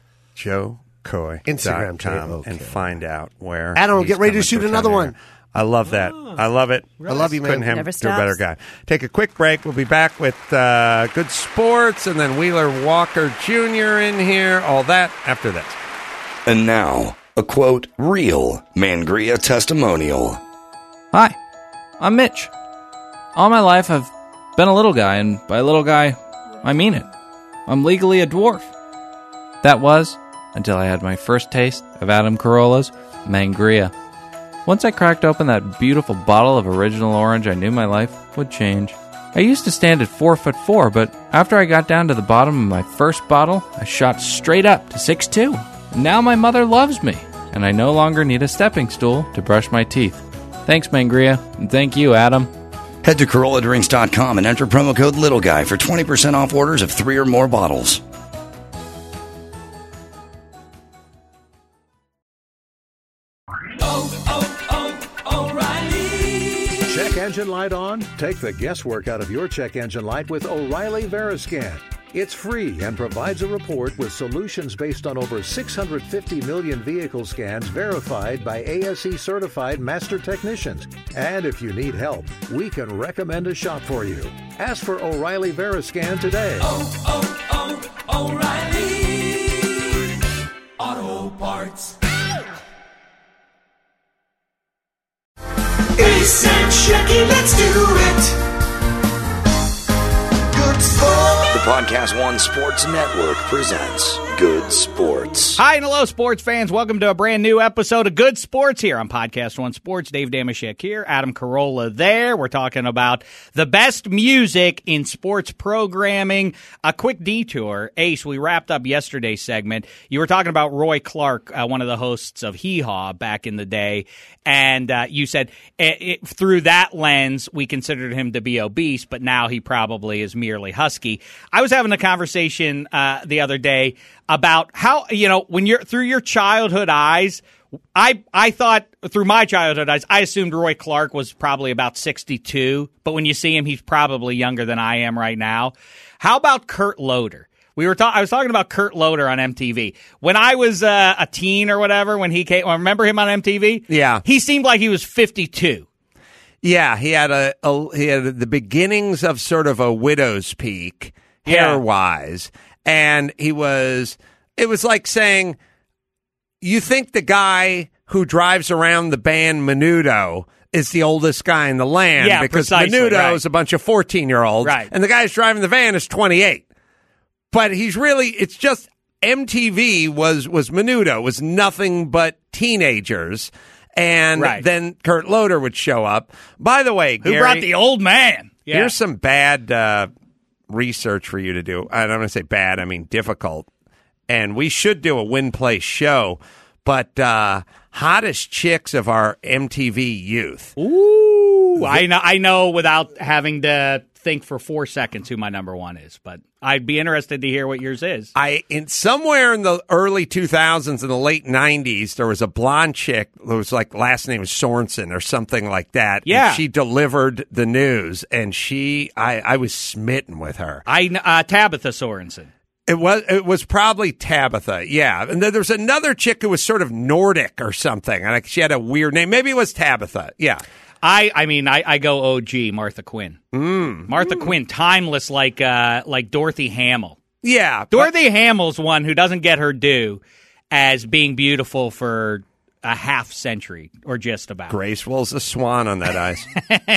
Joe Coy. Instagram, J O K O Y. J O K. And find out where. Adam, he's get ready to coming shoot town another here. one. I love that. I love it. I love you, man. Couldn't have Never to a better stops. guy. Take a quick break. We'll be back with uh, good sports and then Wheeler Walker Junior in here. All that after this. And now, a quote, real Mangria testimonial. Hi, I'm Mitch. All my life I've been a little guy, and by little guy, I mean it. I'm legally a dwarf. That was until I had my first taste of Adam Carolla's Mangria. Once I cracked open that beautiful bottle of original orange, I knew my life would change. I used to stand at four foot four, but after I got down to the bottom of my first bottle, I shot straight up to six two. Now my mother loves me, and I no longer need a stepping stool to brush my teeth. Thanks, Mangria, and thank you, Adam. Head to Corolla Drinks dot com and enter promo code Little Guy for twenty percent off orders of three or more bottles. Check engine light on? Take the guesswork out of your check engine light with O'Reilly Veriscan. It's free and provides a report with solutions based on over six hundred fifty million vehicle scans verified by A S E certified master technicians. And if you need help, we can recommend a shop for you. Ask for O'Reilly Veriscan today. Oh, oh, oh, O'Reilly Auto Parts. Ace and Shecky, let's do it. Good Sports. The Podcast One Sports Network presents Good Sports. Hi and hello, sports fans. Welcome to a brand new episode of Good Sports here on Podcast One Sports. Dave Damashek here, Adam Carolla there. We're talking about the best music in sports programming. A quick detour. Ace, we wrapped up yesterday's segment. You were talking about Roy Clark, uh, one of the hosts of Hee Haw back in the day, and uh, you said it, it, through that lens, we considered him to be obese, but now he probably is merely husky. I was having a conversation uh, the other day about how, you know, when you're through your childhood eyes, I I thought through my childhood, I, I assumed Roy Clark was probably about sixty-two, but when you see him, he's probably younger than I am right now. How about Kurt Loder? We were ta- I was talking about Kurt Loder on M T V. When I was uh, a teen or whatever, when he came, well, remember him on M T V? Yeah. He seemed like he was fifty-two. Yeah, he had a, a he had the beginnings of sort of a widow's peak, Yeah. hair-wise, and he was, it was like saying, you think the guy who drives around the band Menudo is the oldest guy in the land Yeah, because precisely, Menudo right. is a bunch of fourteen-year-olds, Right. and the guy who's driving the van is twenty-eight. But he's really, it's just M T V was, was Menudo, was nothing but teenagers. And Right. then Kurt Loder would show up. By the way, Who Gary, brought the old man? Yeah. here's some bad uh, research for you to do. I don't want to say bad, I mean difficult. And we should do a win-play show. But uh, hottest chicks of our M T V youth. Ooh, I know. I know without having to think for four seconds who my number one is, but I'd be interested to hear what yours is. I in somewhere in the early two thousands and the late nineties, there was a blonde chick who was like last name was Sorensen or something like that. Yeah. And she delivered the news, and she, I, I was smitten with her. I uh, Tabitha Sorensen. It was it was probably Tabitha, yeah. And then there was another chick who was sort of Nordic or something. And like she had a weird name. Maybe it was Tabitha, yeah. I, I mean, I, I go O G, Martha Quinn. Mm. Martha Quinn, timeless like uh, like Dorothy Hamill. Yeah. Dorothy Hamill's one who doesn't get her due as being beautiful for a half century or just about. Graceful as a swan on that ice.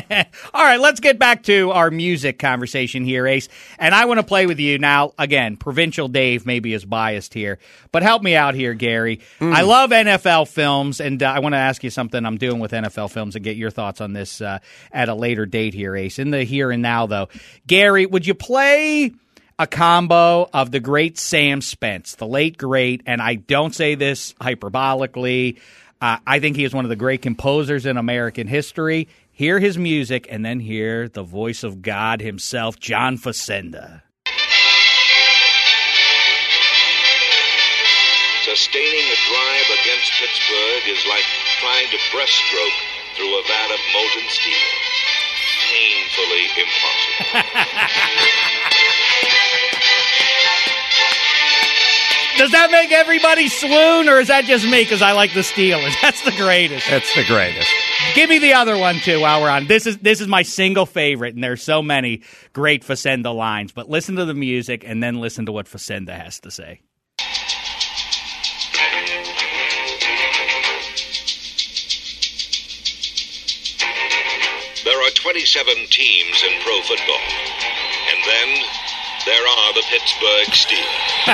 All right, let's get back to our music conversation here, Ace. And I want to play with you now. Again, Provincial Dave maybe is biased here, but help me out here, Gary. Mm. I love N F L films, and uh, I want to ask you something I'm doing with N F L films and get your thoughts on this uh, at a later date here, Ace. In the here and now, though, Gary, would you play a combo of the great Sam Spence, the late great, and I don't say this hyperbolically. Uh, I think he is one of the great composers in American history. Hear his music, and then hear the voice of God himself, John Facenda. Sustaining a drive against Pittsburgh is like trying to breaststroke through a vat of molten steel. Painfully impossible. Does that make everybody swoon, or is that just me because I like the Steelers? That's the greatest. That's the greatest. Give me the other one, too, while we're on. This is this is my single favorite, and there's so many great Facenda lines. But listen to the music, and then listen to what Facenda has to say. There are twenty-seven teams in pro football. And then there are the Pittsburgh Steelers.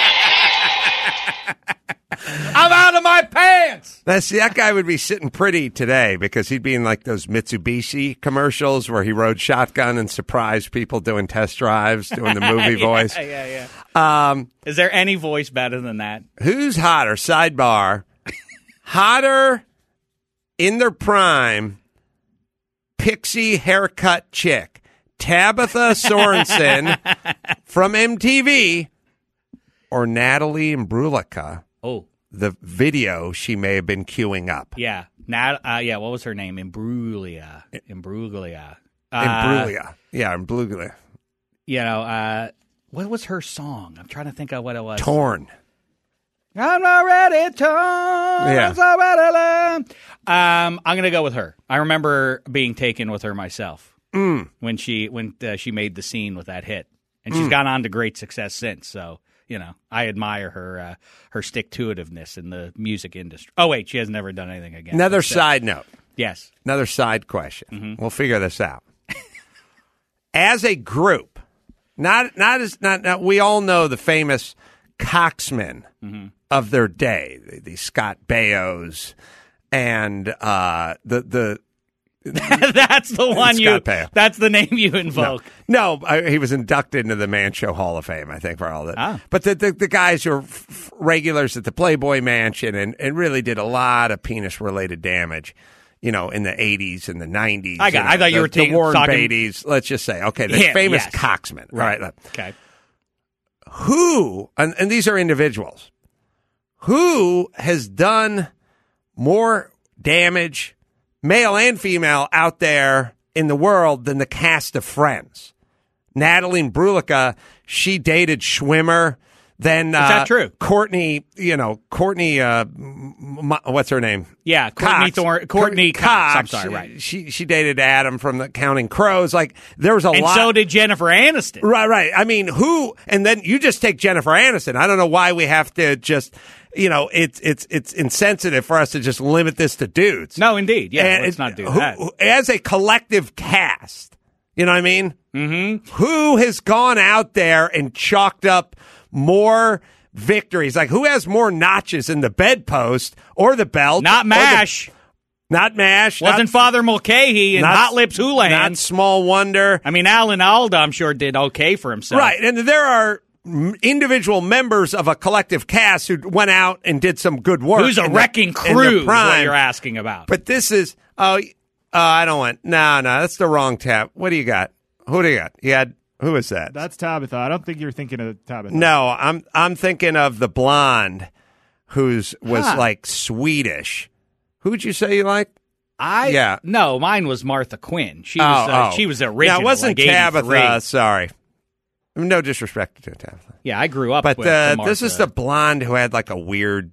I'm out of my pants! That's, that guy would be sitting pretty today because he'd be in like those Mitsubishi commercials where he rode shotgun and surprised people doing test drives, doing the movie yeah, voice. Yeah, yeah. Um, Is there any voice better than that? Who's hotter? Sidebar. Hotter in their prime, pixie haircut chick. Tabitha Sorensen from M T V or Natalie Imbruglia. Oh. The video she may have been queuing up. Yeah. Nat, uh, yeah, what was her name? Imbruglia. Imbruglia. Uh, Imbruglia. Yeah, Imbruglia. You know, uh, what was her song? I'm trying to think of what it was. Torn. I'm already torn. Yeah. I'm so ready. Um, I'm going to go with her. I remember being taken with her myself mm. when she when uh, she made the scene with that hit. And she's Mm. gone on to great success since, so... You know, I admire her uh, her stick-to-itiveness in the music industry. Oh, wait, she has never done anything again. Another So- side note. Yes. Another side question. Mm-hmm. We'll figure this out. As a group, not not as not, not we all know the famous coxmen Mm-hmm. of their day, the, the Scott Bayos and uh, the the That's the one Scott you. Baio. That's the name you invoke. No, no I, he was inducted into the Man Show Hall of Fame, I think, for all that. Ah. But the, the the guys who are f- regulars at the Playboy Mansion and, and really did a lot of penis-related damage, you know, in the eighties and the nineties. I got- know, I thought you the, were the taking- Warren talking- Beatties. Let's just say, okay, the Yeah, famous yes. coxmen. Right. All right. Okay. Who, and, and these are individuals, who has done more damage, male and female, out there in the world than the cast of Friends. Natalie Brulica, she dated Schwimmer. Then uh, Is that true? Courtney, you know, Courtney, uh, m- m- what's her name? Yeah, Courtney Cox. Thorne, Courtney Cox. Cox. I'm sorry, right. She she dated Adam from the Counting Crows. Like, there was a and lot. And so did Jennifer Aniston. Right, right. I mean, who? And then you just take Jennifer Aniston. I don't know why we have to just, you know, it's it's it's insensitive for us to just limit this to dudes. No, indeed. Yeah, And let's it- not do who- that. who- As a collective cast, you know what I mean? Mm-hmm. Who has gone out there and chalked up more victories? Like, who has more notches in the bedpost or the belt? Not or the- MASH. not MASH. Wasn't not, Father Mulcahy and not- Hot Lips Houlihan. Not Small Wonder. I mean, Alan Alda, I'm sure, did okay for himself. Right, and there are m- individual members of a collective cast who went out and did some good work. Who's a in the- wrecking in the crew is what prime. you're asking about. But this is, oh, uh, I don't want, no, no, that's the wrong tab. What do you got? Who do you got? You had, who is that? That's Tabitha. I don't think you're thinking of Tabitha. No, I'm I'm thinking of the blonde who's was Huh. like Swedish. Who'd you say you like? I Yeah. No, mine was Martha Quinn. She Oh, was uh, oh. she was original. No, it wasn't like Tabitha. eighty-three. Sorry. No disrespect to Tabitha. Yeah, I grew up But with uh, the this is Martha. the blonde who had like a weird.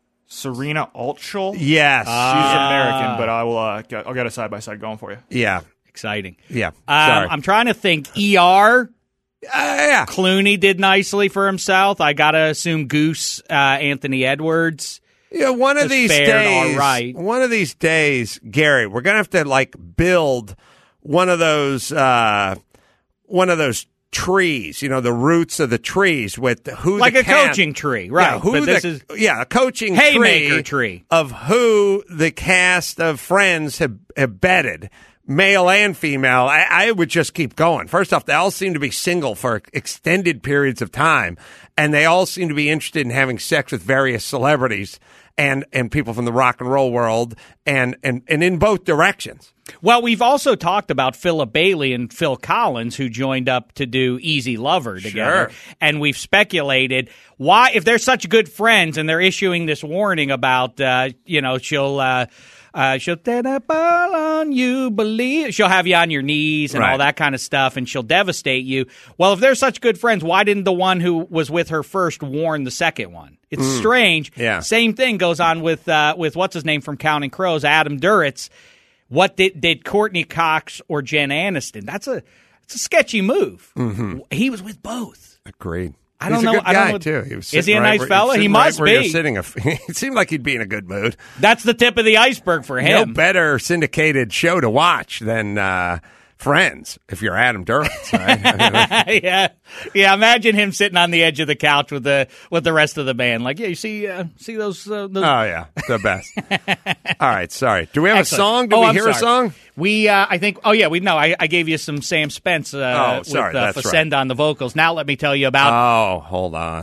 Serena Altschul. Yes. She's Ah. American, but I will. Uh, get, I'll get a side by side going for you. Yeah. exciting. Yeah. Um, Sorry. I'm trying to think. E R. Uh, yeah. Clooney did nicely for himself. I gotta assume Goose, uh, Anthony Edwards. Yeah, one of has these fared days, all right. one of these days, Gary, we're gonna have to like build one of those, uh, one of those trees. You know, the roots of the trees with who, Like the a cast- coaching tree, right. Yeah, who But the, this is yeah, a coaching haymaker tree, tree. of who the cast of Friends have, have betted. Male and female, I, I would just keep going. First off, they all seem to be single for extended periods of time, and they all seem to be interested in having sex with various celebrities and, and people from the rock and roll world, and, and, and in both directions. Well, we've also talked about Philip Bailey and Phil Collins, who joined up to do Easy Lover together. Sure. And we've speculated why, if they're such good friends and they're issuing this warning about, uh, you know, she'll, uh, uh, she'll set up all on you, believe, she'll have you on your knees and Right. all that kind of stuff, and she'll devastate you. Well, if they're such good friends, why didn't the one who was with her first warn the second one? It's Mm. strange. Yeah. Same thing goes on with, uh, with what's his name from Counting Crows, Adam Duritz. What did did Courtney Cox or Jen Aniston? That's a it's a sketchy move. Mm-hmm. He was with both. Agreed. I don't He's know. A good I don't guy know. too. He was Is he sitting a right nice where- fella? sitting He right must where you're be. sitting. It seemed like he'd be in a good mood. That's the tip of the iceberg for No him. better syndicated show to watch than uh, Friends. If you're Adam Duritz, right? yeah, yeah. Imagine him sitting on the edge of the couch with the with the rest of the band. Like, yeah, you see, uh, see those. Uh, those Oh yeah, the best. All right, sorry. Do we have Excellent. a song? Do Oh, we I'm hear a sorry. song? We, uh, I think. Oh yeah, we know. I, I gave you some Sam Spence. Uh, Oh, sorry, with uh, that's Facenda on the vocals. Now let me tell you about. Oh, hold on.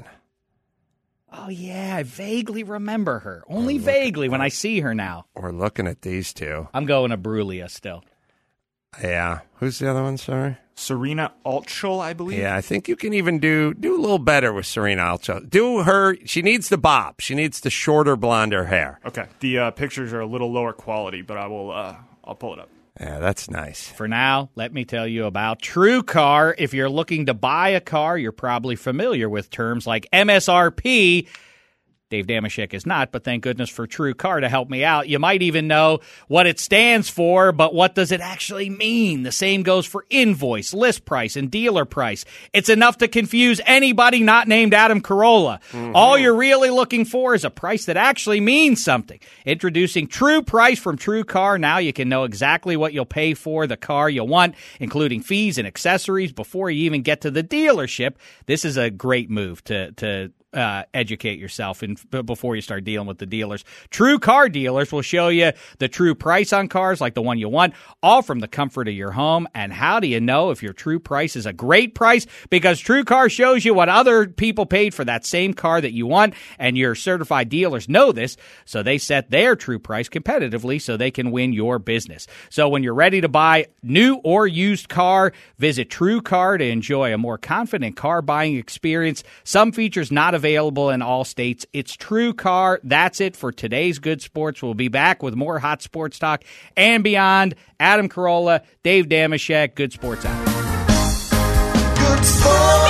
Oh yeah, I vaguely remember her. Only vaguely when I see her now. We're looking at these two. I'm going to Brulia still. Yeah. Who's the other one? Sorry. Serena Altschul, I believe. Yeah, I think you can even do do a little better with Serena Altschul. Do her. She needs the bob. She needs the shorter, blonder hair. Okay. The uh, pictures are a little lower quality, but I will. Uh, I'll pull it up. Yeah, that's nice. For now, let me tell you about TrueCar. If you're looking to buy a car, you're probably familiar with terms like M S R P. Dave Damashek is not, but thank goodness for TrueCar to help me out. You might even know what it stands for, but what does it actually mean? The same goes for invoice, list price, and dealer price. It's enough to confuse anybody not named Adam Carolla. Mm-hmm. All you're really looking for is a price that actually means something. Introducing True Price from TrueCar. Now you can know exactly what you'll pay for the car you want, including fees and accessories, before you even get to the dealership. This is a great move to to Uh, educate yourself in, b- before you start dealing with the dealers. True Car dealers will show you the true price on cars like the one you want, all from the comfort of your home. And how do you know if your true price is a great price? Because True Car shows you what other people paid for that same car that you want, and your certified dealers know this, so they set their true price competitively so they can win your business. So when you're ready to buy new or used car, visit True Car to enjoy a more confident car buying experience. Some features not available available in all states. It's True Car. That's it for today's Good Sports. We'll be back with more hot sports talk and beyond. Adam Carolla, Dave Dameshek, Good Sports Out. Good Sports.